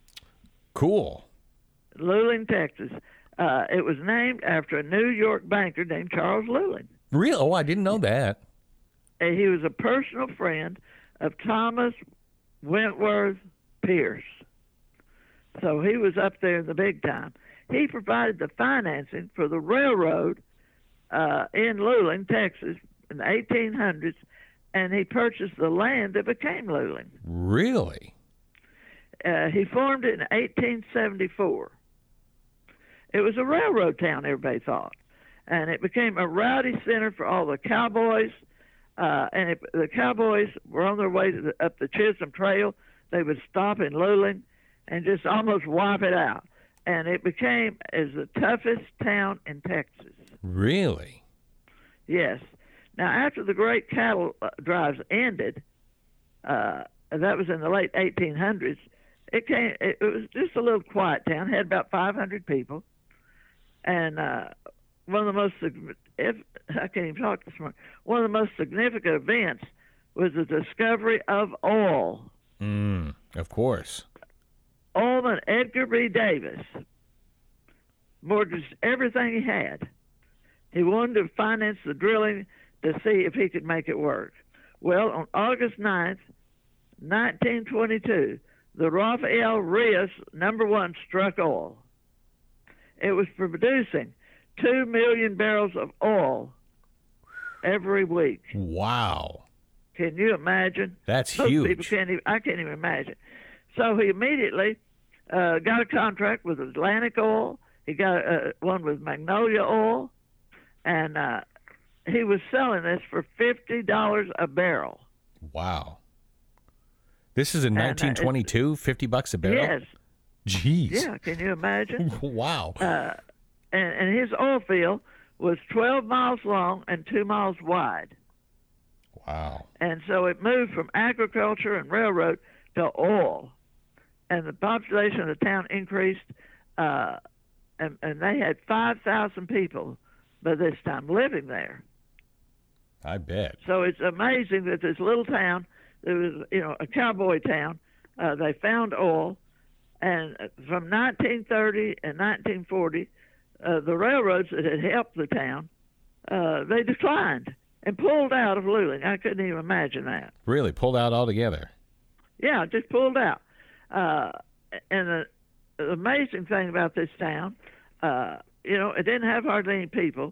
Cool. Luling, Texas. Uh, it was named after a New York banker named Charles Luling. Real? Oh, I didn't know that. And he was a personal friend of Thomas Wentworth Pierce. So he was up there in the big time. He provided the financing for the railroad uh, in Luling, Texas, in the eighteen hundreds, and he purchased the land that became Luling. Really? Uh, he formed it in eighteen seventy-four. It was a railroad town, everybody thought, and it became a rowdy center for all the cowboys. Uh, and it, the cowboys were on their way to the, up the Chisholm Trail. They would stop in Luling and just almost wipe it out. And it became as the toughest town in Texas. Really? Yes. Now, after the great cattle uh, drives ended, uh, and that was in the late eighteen hundreds, it came. It, it was just a little quiet town. Had about five hundred people, and uh, one of the most sig- if I can't even talk this morning. One of the most significant events was the discovery of oil. Mm, of course. Oilman Edgar B. Davis mortgaged everything he had. He wanted to finance the drilling to see if he could make it work. Well, on August ninth, nineteen twenty-two, the Rafael Rios number one struck oil. It was producing two million barrels of oil every week. Wow. Can you imagine? That's Most huge. people can't even, I can't even imagine. So he immediately uh, got a contract with Atlantic Oil. He got uh, one with Magnolia Oil, and uh, he was selling this for fifty dollars a barrel. Wow. This is in uh, nineteen twenty-two, fifty bucks a barrel? Yes. Jeez. Yeah, can you imagine? Wow. uh, and, and his oil field was twelve miles long and two miles wide. Wow. And so it moved from agriculture and railroad to oil. And the population of the town increased, uh, and, and they had five thousand people by this time living there. I bet. So it's amazing that this little town, it was, you know, a cowboy town, uh, they found oil. And from nineteen thirty and nineteen forty, uh, the railroads that had helped the town, uh, they declined and pulled out of Luling. I couldn't even imagine that. Really? Pulled out altogether? Yeah, just pulled out. Uh, and the, the amazing thing about this town, uh, you know, it didn't have hardly any people.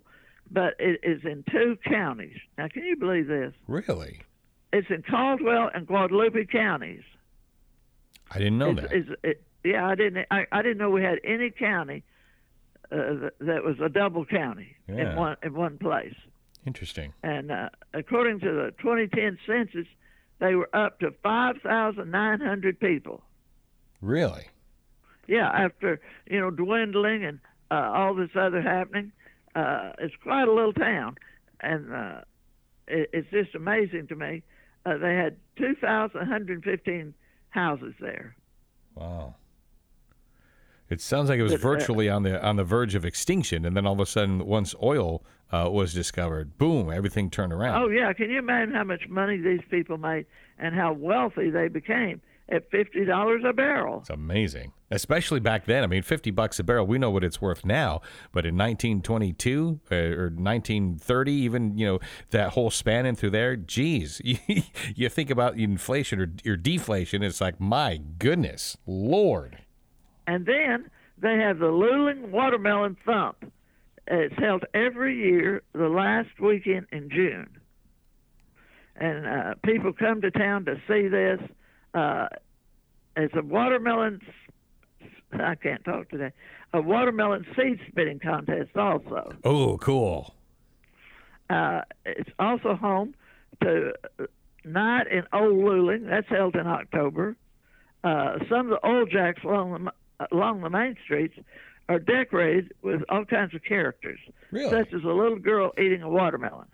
but it is in two counties. Now, can you believe this? Really? It's in Caldwell and Guadalupe counties. I didn't know it's, that. It's, it, yeah, I didn't. I, I didn't know we had any county uh, that, that was a double county Yeah. in one in one place. Interesting. And uh, according to the twenty ten census, they were up to five thousand nine hundred people. Really? Yeah, after you know dwindling and uh, all this other happening, uh, it's quite a little town, and uh, it, it's just amazing to me. Uh, they had two thousand one hundred fifteen houses there. Wow. It sounds like it was But, uh, virtually on the on the verge of extinction, and then all of a sudden, once oil uh, was discovered, boom, everything turned around. Oh yeah, can you imagine how much money these people made and how wealthy they became at fifty dollars a barrel? It's amazing, especially back then. I mean, fifty bucks a barrel. We know what it's worth now, but in nineteen twenty-two uh, or nineteen thirty, even you know that whole span in through there. Geez, you, you think about inflation or, or deflation. It's like, my goodness, Lord. And then they have the Luling Watermelon Thump. It's held every year the last weekend in June. And uh, people come to town to see this. Uh, it's a watermelon, I can't talk today, a watermelon seed spitting contest also. Oh, cool. Uh, it's also home to Night in Old Luling. That's held in October. Uh, some of the old jacks along the along the main streets are decorated with all kinds of characters, Really? such as a little girl eating a watermelon.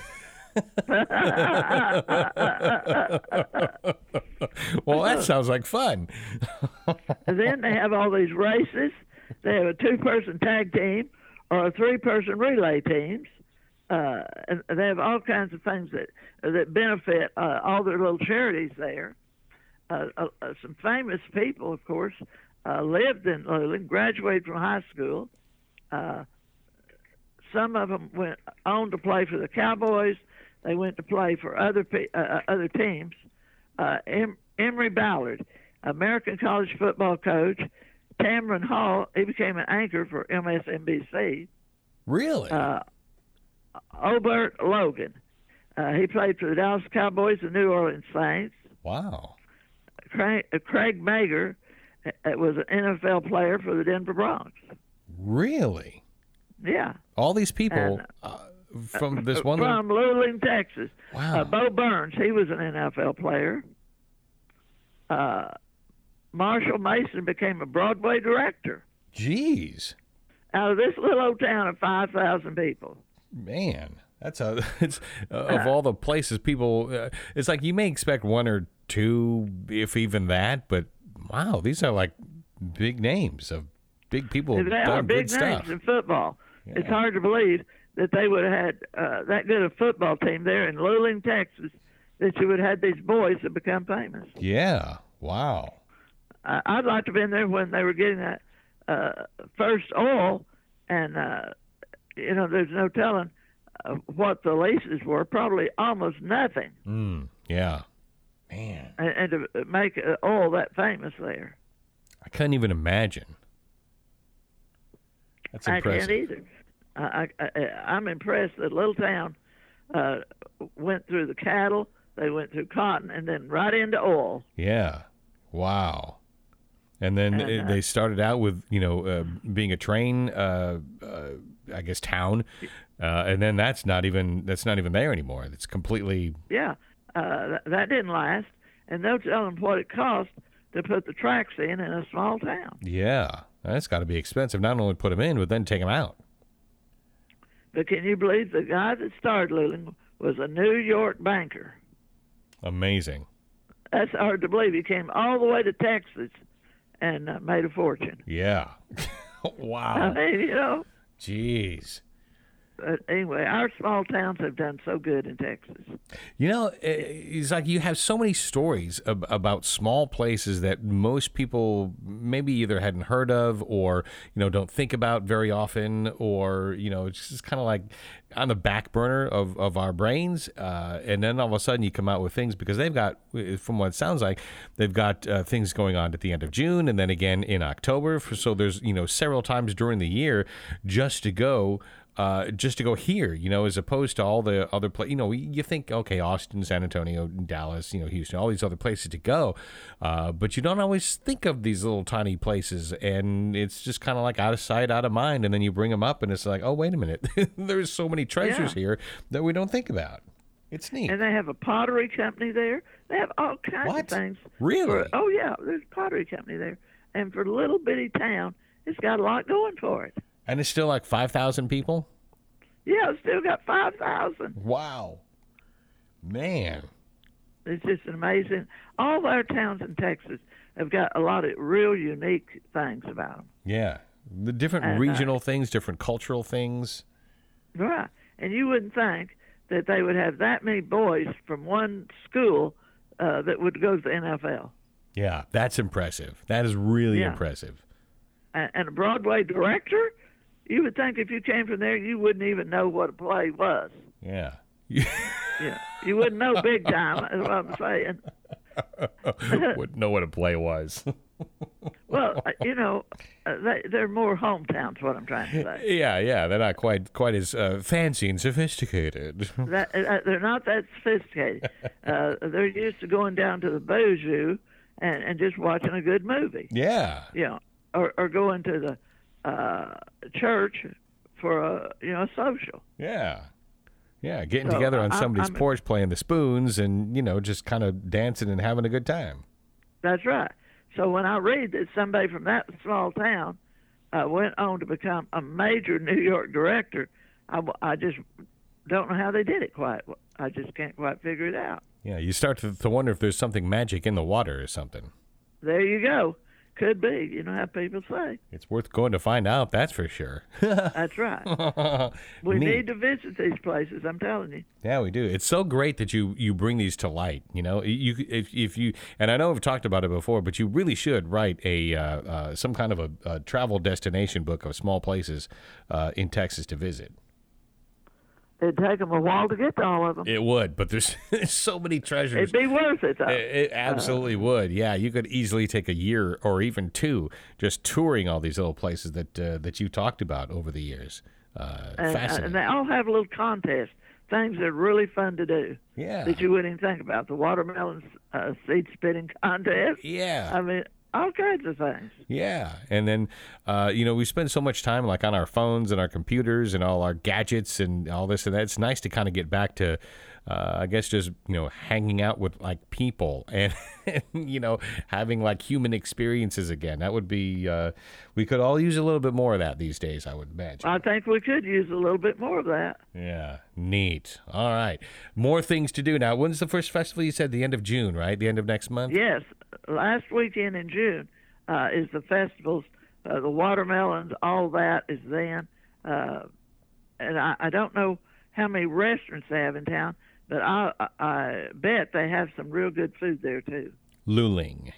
Well, that sounds like fun. And then they have all these races. They have a two-person tag team or a three-person relay teams. Uh, and they have all kinds of things that that benefit uh, all their little charities there. Uh, uh, some famous people, of course, uh, lived in Luling, graduated from high school. Uh, some of them went on to play for the Cowboys. They went to play for other pe- uh, other teams. Uh, em- Emory Ballard, American college football coach. Tamron Hall, he became an anchor for M S N B C. Really? Uh, Obert Logan, uh, he played for the Dallas Cowboys and New Orleans Saints. Wow. Craig, uh, Craig Mager uh, was an N F L player for the Denver Broncos. Really? Yeah. All these people And, uh, from this one From little... Luling, Texas. Wow. Uh, Bo Burns, he was an N F L player. Uh, Marshall Mason became a Broadway director Jeez. out of this little old town of five thousand people. Man, that's a it's uh, of all the places people. Uh, it's like you may expect one or two, if even that, but wow, these are like big names of big people who've They are done big good names stuff. in football. Yeah. It's hard to believe that they would have had uh, that good a football team there in Luling, Texas, that you would have had these boys that become famous. Yeah. Wow. I, I'd like to have been there when they were getting that uh, first oil, and uh, you know, there's no telling uh, what the leases were. Probably almost nothing, Mm, yeah. Man, and, and to make uh, oil that famous there, I couldn't even imagine. That's I impressive. can't either. I, I, I'm impressed that little town uh, went through the cattle, they went through cotton, and then right into oil. Yeah. Wow. And then And, it- uh, they started out with, you know, uh, being a train, uh, uh, I guess, town, uh, and then that's not even that's not even there anymore. It's completely. Yeah, uh, th- that didn't last, and they'll tell them what it cost to put the tracks in in a small town. Yeah, that's got to be expensive. Not only put them in, but then take them out. But can you believe the guy that started Luling was a New York banker? Amazing. That's hard to believe. He came all the way to Texas and uh, made a fortune. Yeah. I Wow. mean, you know. Jeez. But anyway, our small towns have done so good in Texas. You know, eh, it's like you have so many stories ab- about small places that most people maybe either hadn't heard of or, you know, don't think about very often, or, you know, it's just kind of like on the back burner of, of our brains. Uh, and then all of a sudden you come out with things because they've got, from what it sounds like, they've got uh, things going on at the end of June and then again in October. So there's, you know, several times during the year just to go uh, just to go here, you know, as opposed to all the other places. You know, you think, okay, Austin, San Antonio, Dallas, you know, Houston, all these other places to go, uh, but you don't always think of these little tiny places, and it's just kind of like out of sight, out of mind, and then you bring them up, and it's like, oh, wait a minute, there's so many treasures Yeah. here that we don't think about. It's neat. And they have a pottery company there. They have all kinds What? of things. Really? For, oh, yeah, there's a pottery company there. And for a little bitty town, it's got a lot going for it. And it's still like five thousand people? Yeah, it's still got five thousand. Wow. Man. It's just amazing. All of our towns in Texas have got a lot of real unique things about them. Yeah. The different Uh, uh, regional things, different cultural things. Right. And you wouldn't think that they would have that many boys from one school uh, that would go to the N F L. Yeah, that's impressive. That is really Yeah. impressive. And, and a Broadway director, you would think if you came from there, you wouldn't even know what a play was. Yeah. Yeah, you wouldn't know big time, is what I'm saying. Wouldn't know what a play was. Well, uh, you know, uh, they, they're more hometowns, what I'm trying to say. Yeah, yeah, they're not quite quite as uh, fancy and sophisticated. That, uh, they're not that sophisticated. Uh, they're used to going down to the Bijou and, and just watching a good movie. Yeah. You know, or, or going to the uh, church for a, you know, a social. Yeah. Yeah, getting So, together on I- somebody's I'm- porch playing the spoons and, you know, just kind of dancing and having a good time. That's right. So when I read that somebody from that small town uh, went on to become a major New York director, I, I just don't know how they did it quite. I just can't quite figure it out. Yeah, you start to, to wonder if there's something magic in the water or something. There you go. Could be. You know how people say. It's worth going to find out, that's for sure. That's right. We Neat. need to visit these places, I'm telling you. Yeah, we do. It's so great that you you bring these to light. You know, you if if you and I know we've talked about it before, but you really should write a uh, uh, some kind of a, a travel destination book of small places uh, in Texas to visit. It'd take them a while to get to all of them. It would, but there's, there's so many treasures. It'd be worth it, though. It, it absolutely would. Yeah, you could easily take a year or even two just touring all these little places that uh, that you talked about over the years. Uh, and, fascinating. and they all have a little contest, things that are really fun to do. Yeah. That you wouldn't even think about. The watermelon uh, seed spitting contest. Yeah. I mean, all kinds of things. Yeah, and then uh, you know, we spend so much time like on our phones and our computers and all our gadgets and all this and that. It's nice to kind of get back to, uh, I guess, just you know, hanging out with like people and, and you know, having like human experiences again. That would be. Uh, we could all use a little bit more of that these days, I would imagine. I think we could use a little bit more of that. Yeah, neat. All right, more things to do now. When's the first festival? You said the end of June, right? The end of next month. Yes, last weekend in June uh, is the festivals. Uh, the watermelons, all that is then. Uh, and I, I don't know how many restaurants they have in town, but I, I, I bet they have some real good food there, too. Luling.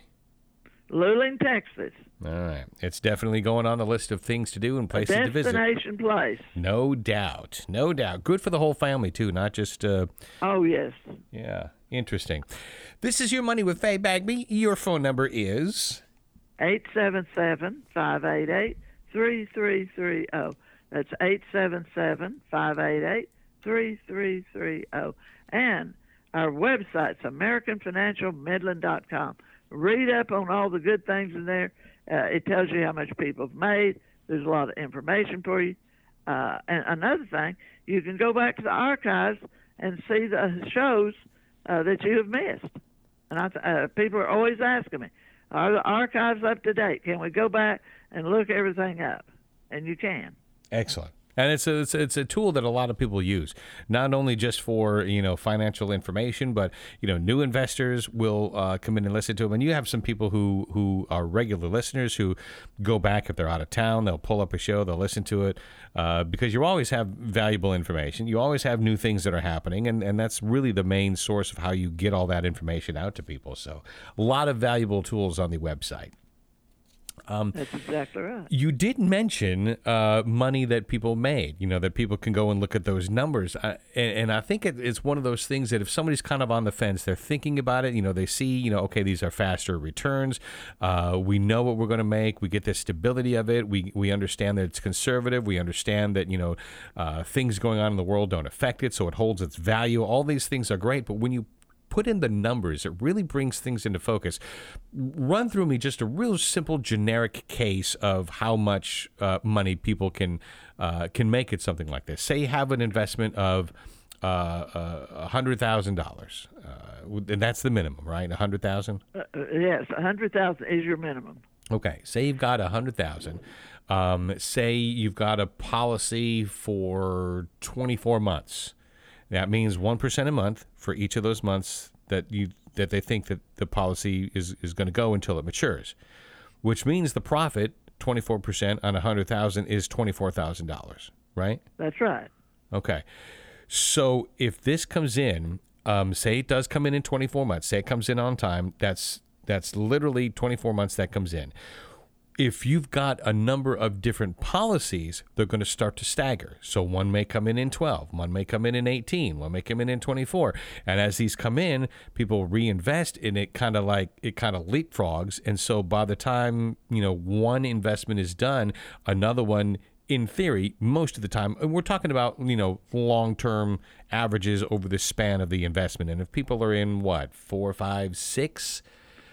Luling, Texas. All right, it's definitely going on the list of things to do and places to visit. Destination place. No doubt. No doubt. Good for the whole family, too, not just, uh, Oh, yes. yeah, interesting. This is Your Money with Faye Bagby. Your phone number is... eight seven seven, five eight eight, three three three zero. That's eight seven seven, five eight eight, three three three zero. And our website's American Financial Midland dot com. Read up on all the good things in there. Uh, it tells you how much people have made. There's a lot of information for you. Uh, and another thing, you can go back to the archives and see the shows uh, that you have missed. And I, uh, people are always asking me, are the archives up to date? Can we go back and look everything up? And you can. Excellent. And it's a, it's a, it's a tool that a lot of people use, not only just for, you know, financial information, but, you know, new investors will uh, come in and listen to them. And you have some people who, who are regular listeners who go back if they're out of town. They'll pull up a show. They'll listen to it uh, because you always have valuable information. You always have new things that are happening. And, and that's really the main source of how you get all that information out to people. So a lot of valuable tools on the website. Um, That's exactly right. You did mention uh, money that people made, you know, that people can go and look at those numbers. I, and, and I think it, it's one of those things that if somebody's kind of on the fence, they're thinking about it, you know, they see, you know, okay, these are faster returns. Uh, we know what we're going to make. We get the stability of it. We we understand that it's conservative. We understand that, you know, uh, things going on in the world don't affect it, so it holds its value. All these things are great. But when you put in the numbers, it really brings things into focus. Run through me just a real simple generic case of how much uh, money people can uh, can make at something like this. Say you have an investment of uh, uh, one hundred thousand dollars, uh, and that's the minimum, right? one hundred thousand dollars? Uh, uh, yes, one hundred thousand dollars is your minimum. Okay, say you've got one hundred thousand dollars. Um, say you've got a policy for twenty-four months. That means one percent a month for each of those months that you that they think that the policy is, is going to go until it matures, which means the profit, twenty-four percent on one hundred thousand dollars is twenty-four thousand dollars, right? That's right. Okay. So if this comes in, um, say it does come in in twenty-four months, say it comes in on time, that's that's literally twenty-four months that comes in. If you've got a number of different policies, they're going to start to stagger. So one may come in in twelve, one may come in in eighteen, one may come in in twenty-four. And as these come in, people reinvest in it, kind of like it kind of leapfrogs. And so by the time, you know, one investment is done, another one, in theory, most of the time, and we're talking about, you know, long-term averages over the span of the investment. And if people are in what, four, five, six,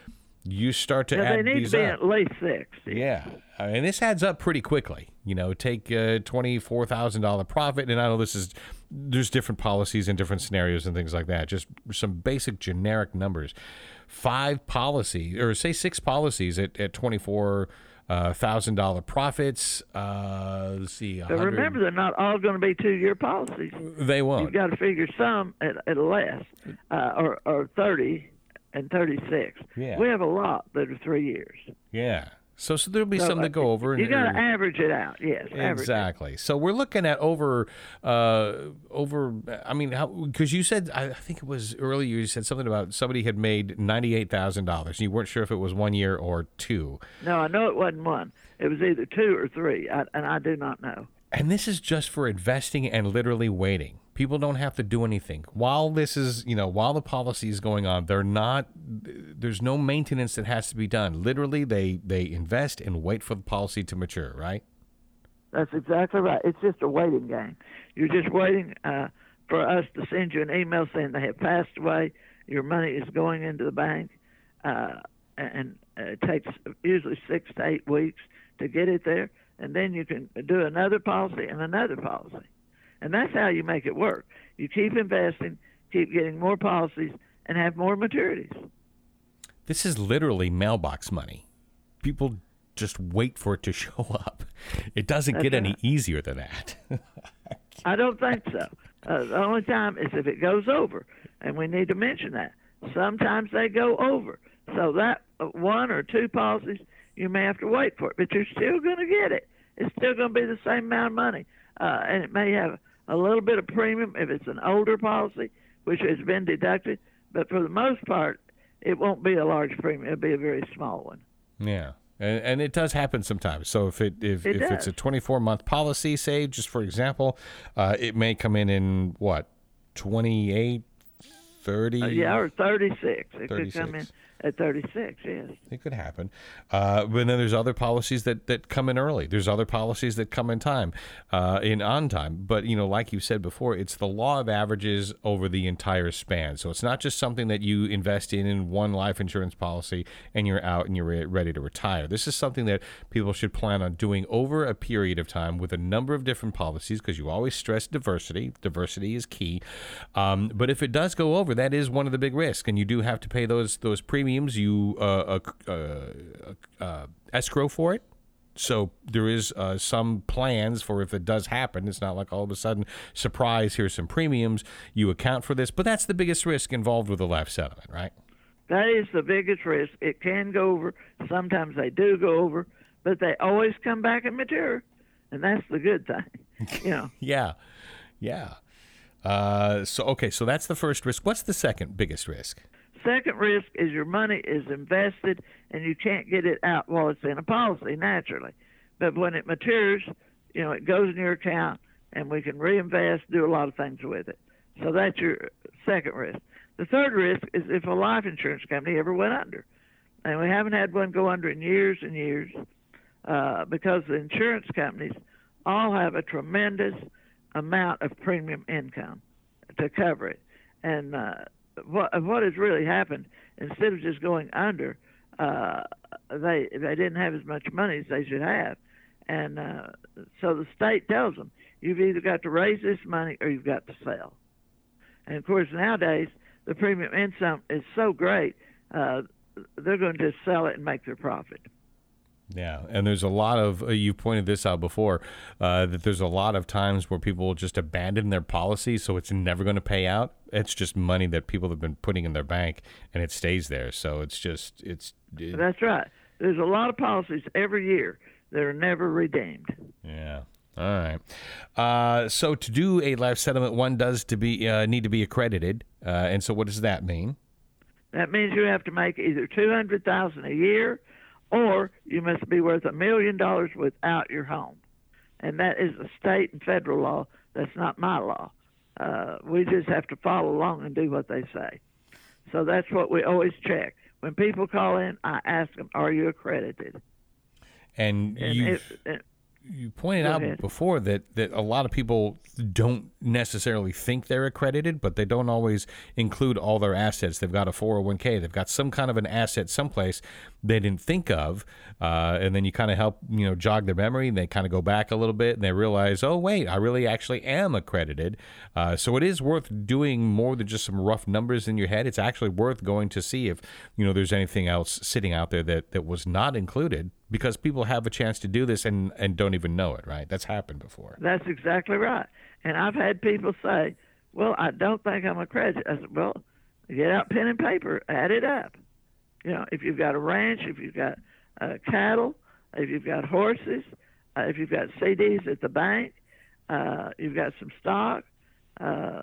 you start to yeah, add they need these to be up. at least six. Yeah, I mean, this adds up pretty quickly. You know, take a twenty-four thousand dollars profit, and I know this is, there's different policies and different scenarios and things like that. Just some basic generic numbers. Five policies, or say six policies at, at twenty-four thousand dollars profits. Uh, let's see. But remember, they're not all going to be two-year policies. They won't. You've got to figure some at, at less, uh, or, or thirty. And thirty-six. Yeah. We have a lot that are three years. Yeah. So, so there'll be So, something to go over. You and- got to average it out. Yes. average it. Exactly. So we're looking at over, uh, over. I mean, because you said, I think it was earlier. You said something about somebody had made ninety-eight thousand dollars. You weren't sure if it was one year or two. No, I know it wasn't one. It was either two or three, I, and I do not know. And this is just for investing and literally waiting. People don't have to do anything while this is, you know, while the policy is going on. They're not. There's no maintenance that has to be done. Literally, they they invest and wait for the policy to mature. Right. That's exactly right. It's just a waiting game. You're just waiting uh, for us to send you an email saying they have passed away. Your money is going into the bank, uh, and it takes usually six to eight weeks to get it there, and then you can do another policy and another policy. And that's how you make it work. You keep investing, keep getting more policies, and have more maturities. This is literally mailbox money. People just wait for it to show up. It doesn't That's get any right. easier than that. I don't think so. Uh, the only time is if it goes over, and we need to mention that. Sometimes they go over. So that uh, one or two policies, you may have to wait for it, but you're still going to get it. It's still going to be the same amount of money, uh, and it may have a little bit of premium if it's an older policy, which has been deducted. But for the most part, it won't be a large premium. It'll be a very small one. Yeah. And, and it does happen sometimes. So if it if, It if it's does. a twenty-four month policy, say, just for example, uh, it may come in in what, twenty-eight, thirty? Uh, yeah, or thirty-six. It could come in thirty-six. at thirty-six, yes. It could happen. Uh, but then there's other policies that, that come in early. There's other policies that come in time, uh, in on time. But, you know, like you said before, it's the law of averages over the entire span. So it's not just something that you invest in in one life insurance policy and you're out and you're re- ready to retire. This is something that people should plan on doing over a period of time with a number of different policies, because you always stress diversity. Diversity is key. Um, but if it does go over, that is one of the big risks, and you do have to pay those those premiums. You uh, uh, uh, uh, escrow for it. So there is uh, some plans for if it does happen. It's not like all of a sudden, surprise, here's some premiums. You account for this. But that's the biggest risk involved with a life settlement, right? That is the biggest risk. It can go over. Sometimes they do go over, but they always come back and mature, and that's the good thing. You know. Yeah, yeah. Uh, so, okay, so that's the first risk. What's the second biggest risk? second risk is your money is invested and you can't get it out while it's in a policy naturally. But when it matures, you know, it goes in your account and we can reinvest, do a lot of things with it. So that's your second risk. The third risk is if a life insurance company ever went under. And we haven't had one go under in years and years uh, because the insurance companies all have a tremendous amount of premium income to cover it. And uh, what what has really happened, instead of just going under, uh, they they didn't have as much money as they should have. And uh, so the state tells them, you've either got to raise this money or you've got to sell. And, of course, nowadays, the premium income is so great, uh, they're going to just sell it and make their profit. Yeah, and there's a lot of, uh, you pointed this out before, uh, that there's a lot of times where people will just abandon their policy, so it's never going to pay out. It's just money that people have been putting in their bank, and it stays there. So it's just, it's... It, That's right. There's a lot of policies every year that are never redeemed. Yeah. All right. Uh, so to do a life settlement, one does to be uh, need to be accredited. Uh, and so what does that mean? That means you have to make either two hundred thousand dollars a year or you must be worth a million dollars without your home. And that is a state and federal law. That's not my law. Uh, we just have to follow along and do what they say. So that's what we always check. When people call in, I ask them, are you accredited? And, and you it, you pointed Go out ahead. before that, that a lot of people don't necessarily think they're accredited, but they don't always include all their assets. They've got a four oh one k. They've got some kind of an asset someplace they didn't think of, uh, and then you kind of help you know jog their memory, and they kind of go back a little bit, and they realize, oh, wait, I really actually am accredited. Uh, so it is worth doing more than just some rough numbers in your head. It's actually worth going to see if you know there's anything else sitting out there that, that was not included, because people have a chance to do this and, and don't even know it, right? That's happened before. That's exactly right. And I've had people say, well, I don't think I'm accredited. I said, well, get out pen and paper, add it up. You know, if you've got a ranch, if you've got uh, cattle, if you've got horses, uh, if you've got C Ds at the bank, uh, you've got some stock, uh,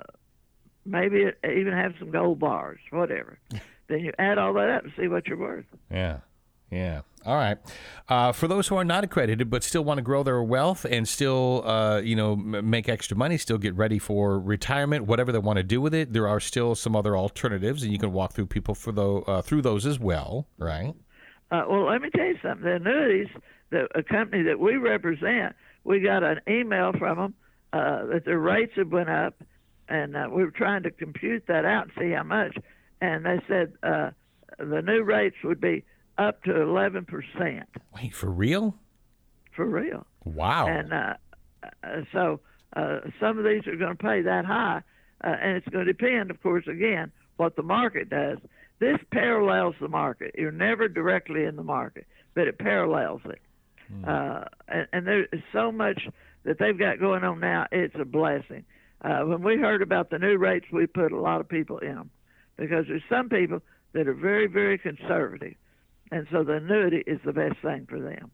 maybe even have some gold bars, whatever. Then you add all that up and see what you're worth. Yeah. Yeah. All right. Uh, for those who are not accredited but still want to grow their wealth and still, uh, you know, m- make extra money, still get ready for retirement, whatever they want to do with it, there are still some other alternatives, and you can walk through people for the, uh, through those as well, right? Uh, well, let me tell you something. The annuities, the a company that we represent, we got an email from them uh, that their rates have went up, and uh, we were trying to compute that out and see how much, and they said uh, the new rates would be up to eleven percent. Wait, for real? For real. Wow. And uh, uh, so uh, some of these are going to pay that high, uh, and it's going to depend, of course, again, what the market does. This parallels the market. You're never directly in the market, but it parallels it. Mm. Uh, and, and there is so much that they've got going on now, it's a blessing. Uh, when we heard about the new rates, we put a lot of people in them, because there's some people that are very, very conservative. And so the annuity is the best thing for them.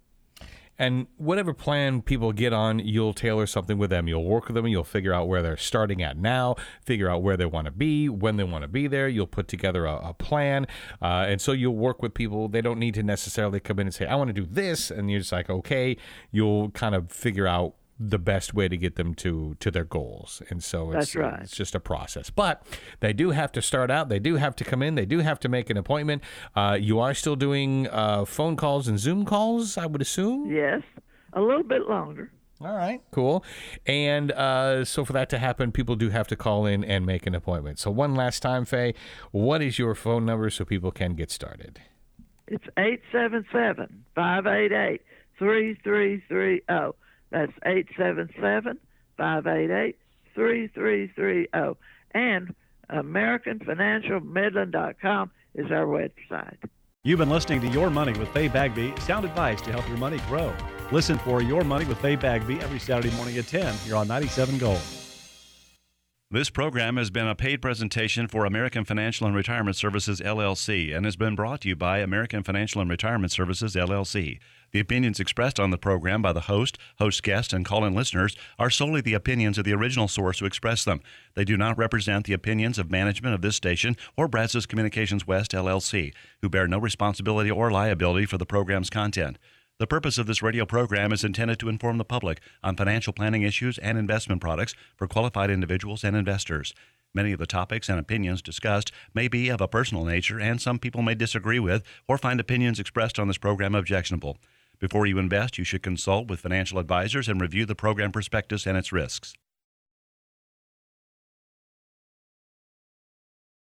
And whatever plan people get on, you'll tailor something with them. You'll work with them, and you'll figure out where they're starting at now, figure out where they want to be, when they want to be there. You'll put together a, a plan. Uh, and so you'll work with people. They don't need to necessarily come in and say, I want to do this. And you're just like, okay, you'll kind of figure out the best way to get them to to their goals. And so it's, That's right. it's just a process. But they do have to start out. They do have to come in. They do have to make an appointment. Uh, you are still doing uh, phone calls and Zoom calls, I would assume? Yes, a little bit longer. All right, cool. And uh, so for that to happen, people do have to call in and make an appointment. So one last time, Faye, what is your phone number so people can get started? It's eight seven seven, five eight eight, three three three zero. That's eight seven seven, five eight eight, three three three zero. And American Financial Midland dot com is our website. You've been listening to Your Money with Faye Bagby, sound advice to help your money grow. Listen for Your Money with Faye Bagby every Saturday morning at ten here on ninety-seven Gold. This program has been a paid presentation for American Financial and Retirement Services, L L C, and has been brought to you by American Financial and Retirement Services, L L C. The opinions expressed on the program by the host, host guests, and call-in listeners are solely the opinions of the original source who expressed them. They do not represent the opinions of management of this station or Brazos Communications West, L L C, who bear no responsibility or liability for the program's content. The purpose of this radio program is intended to inform the public on financial planning issues and investment products for qualified individuals and investors. Many of the topics and opinions discussed may be of a personal nature, and some people may disagree with or find opinions expressed on this program objectionable. Before you invest, you should consult with financial advisors and review the program prospectus and its risks.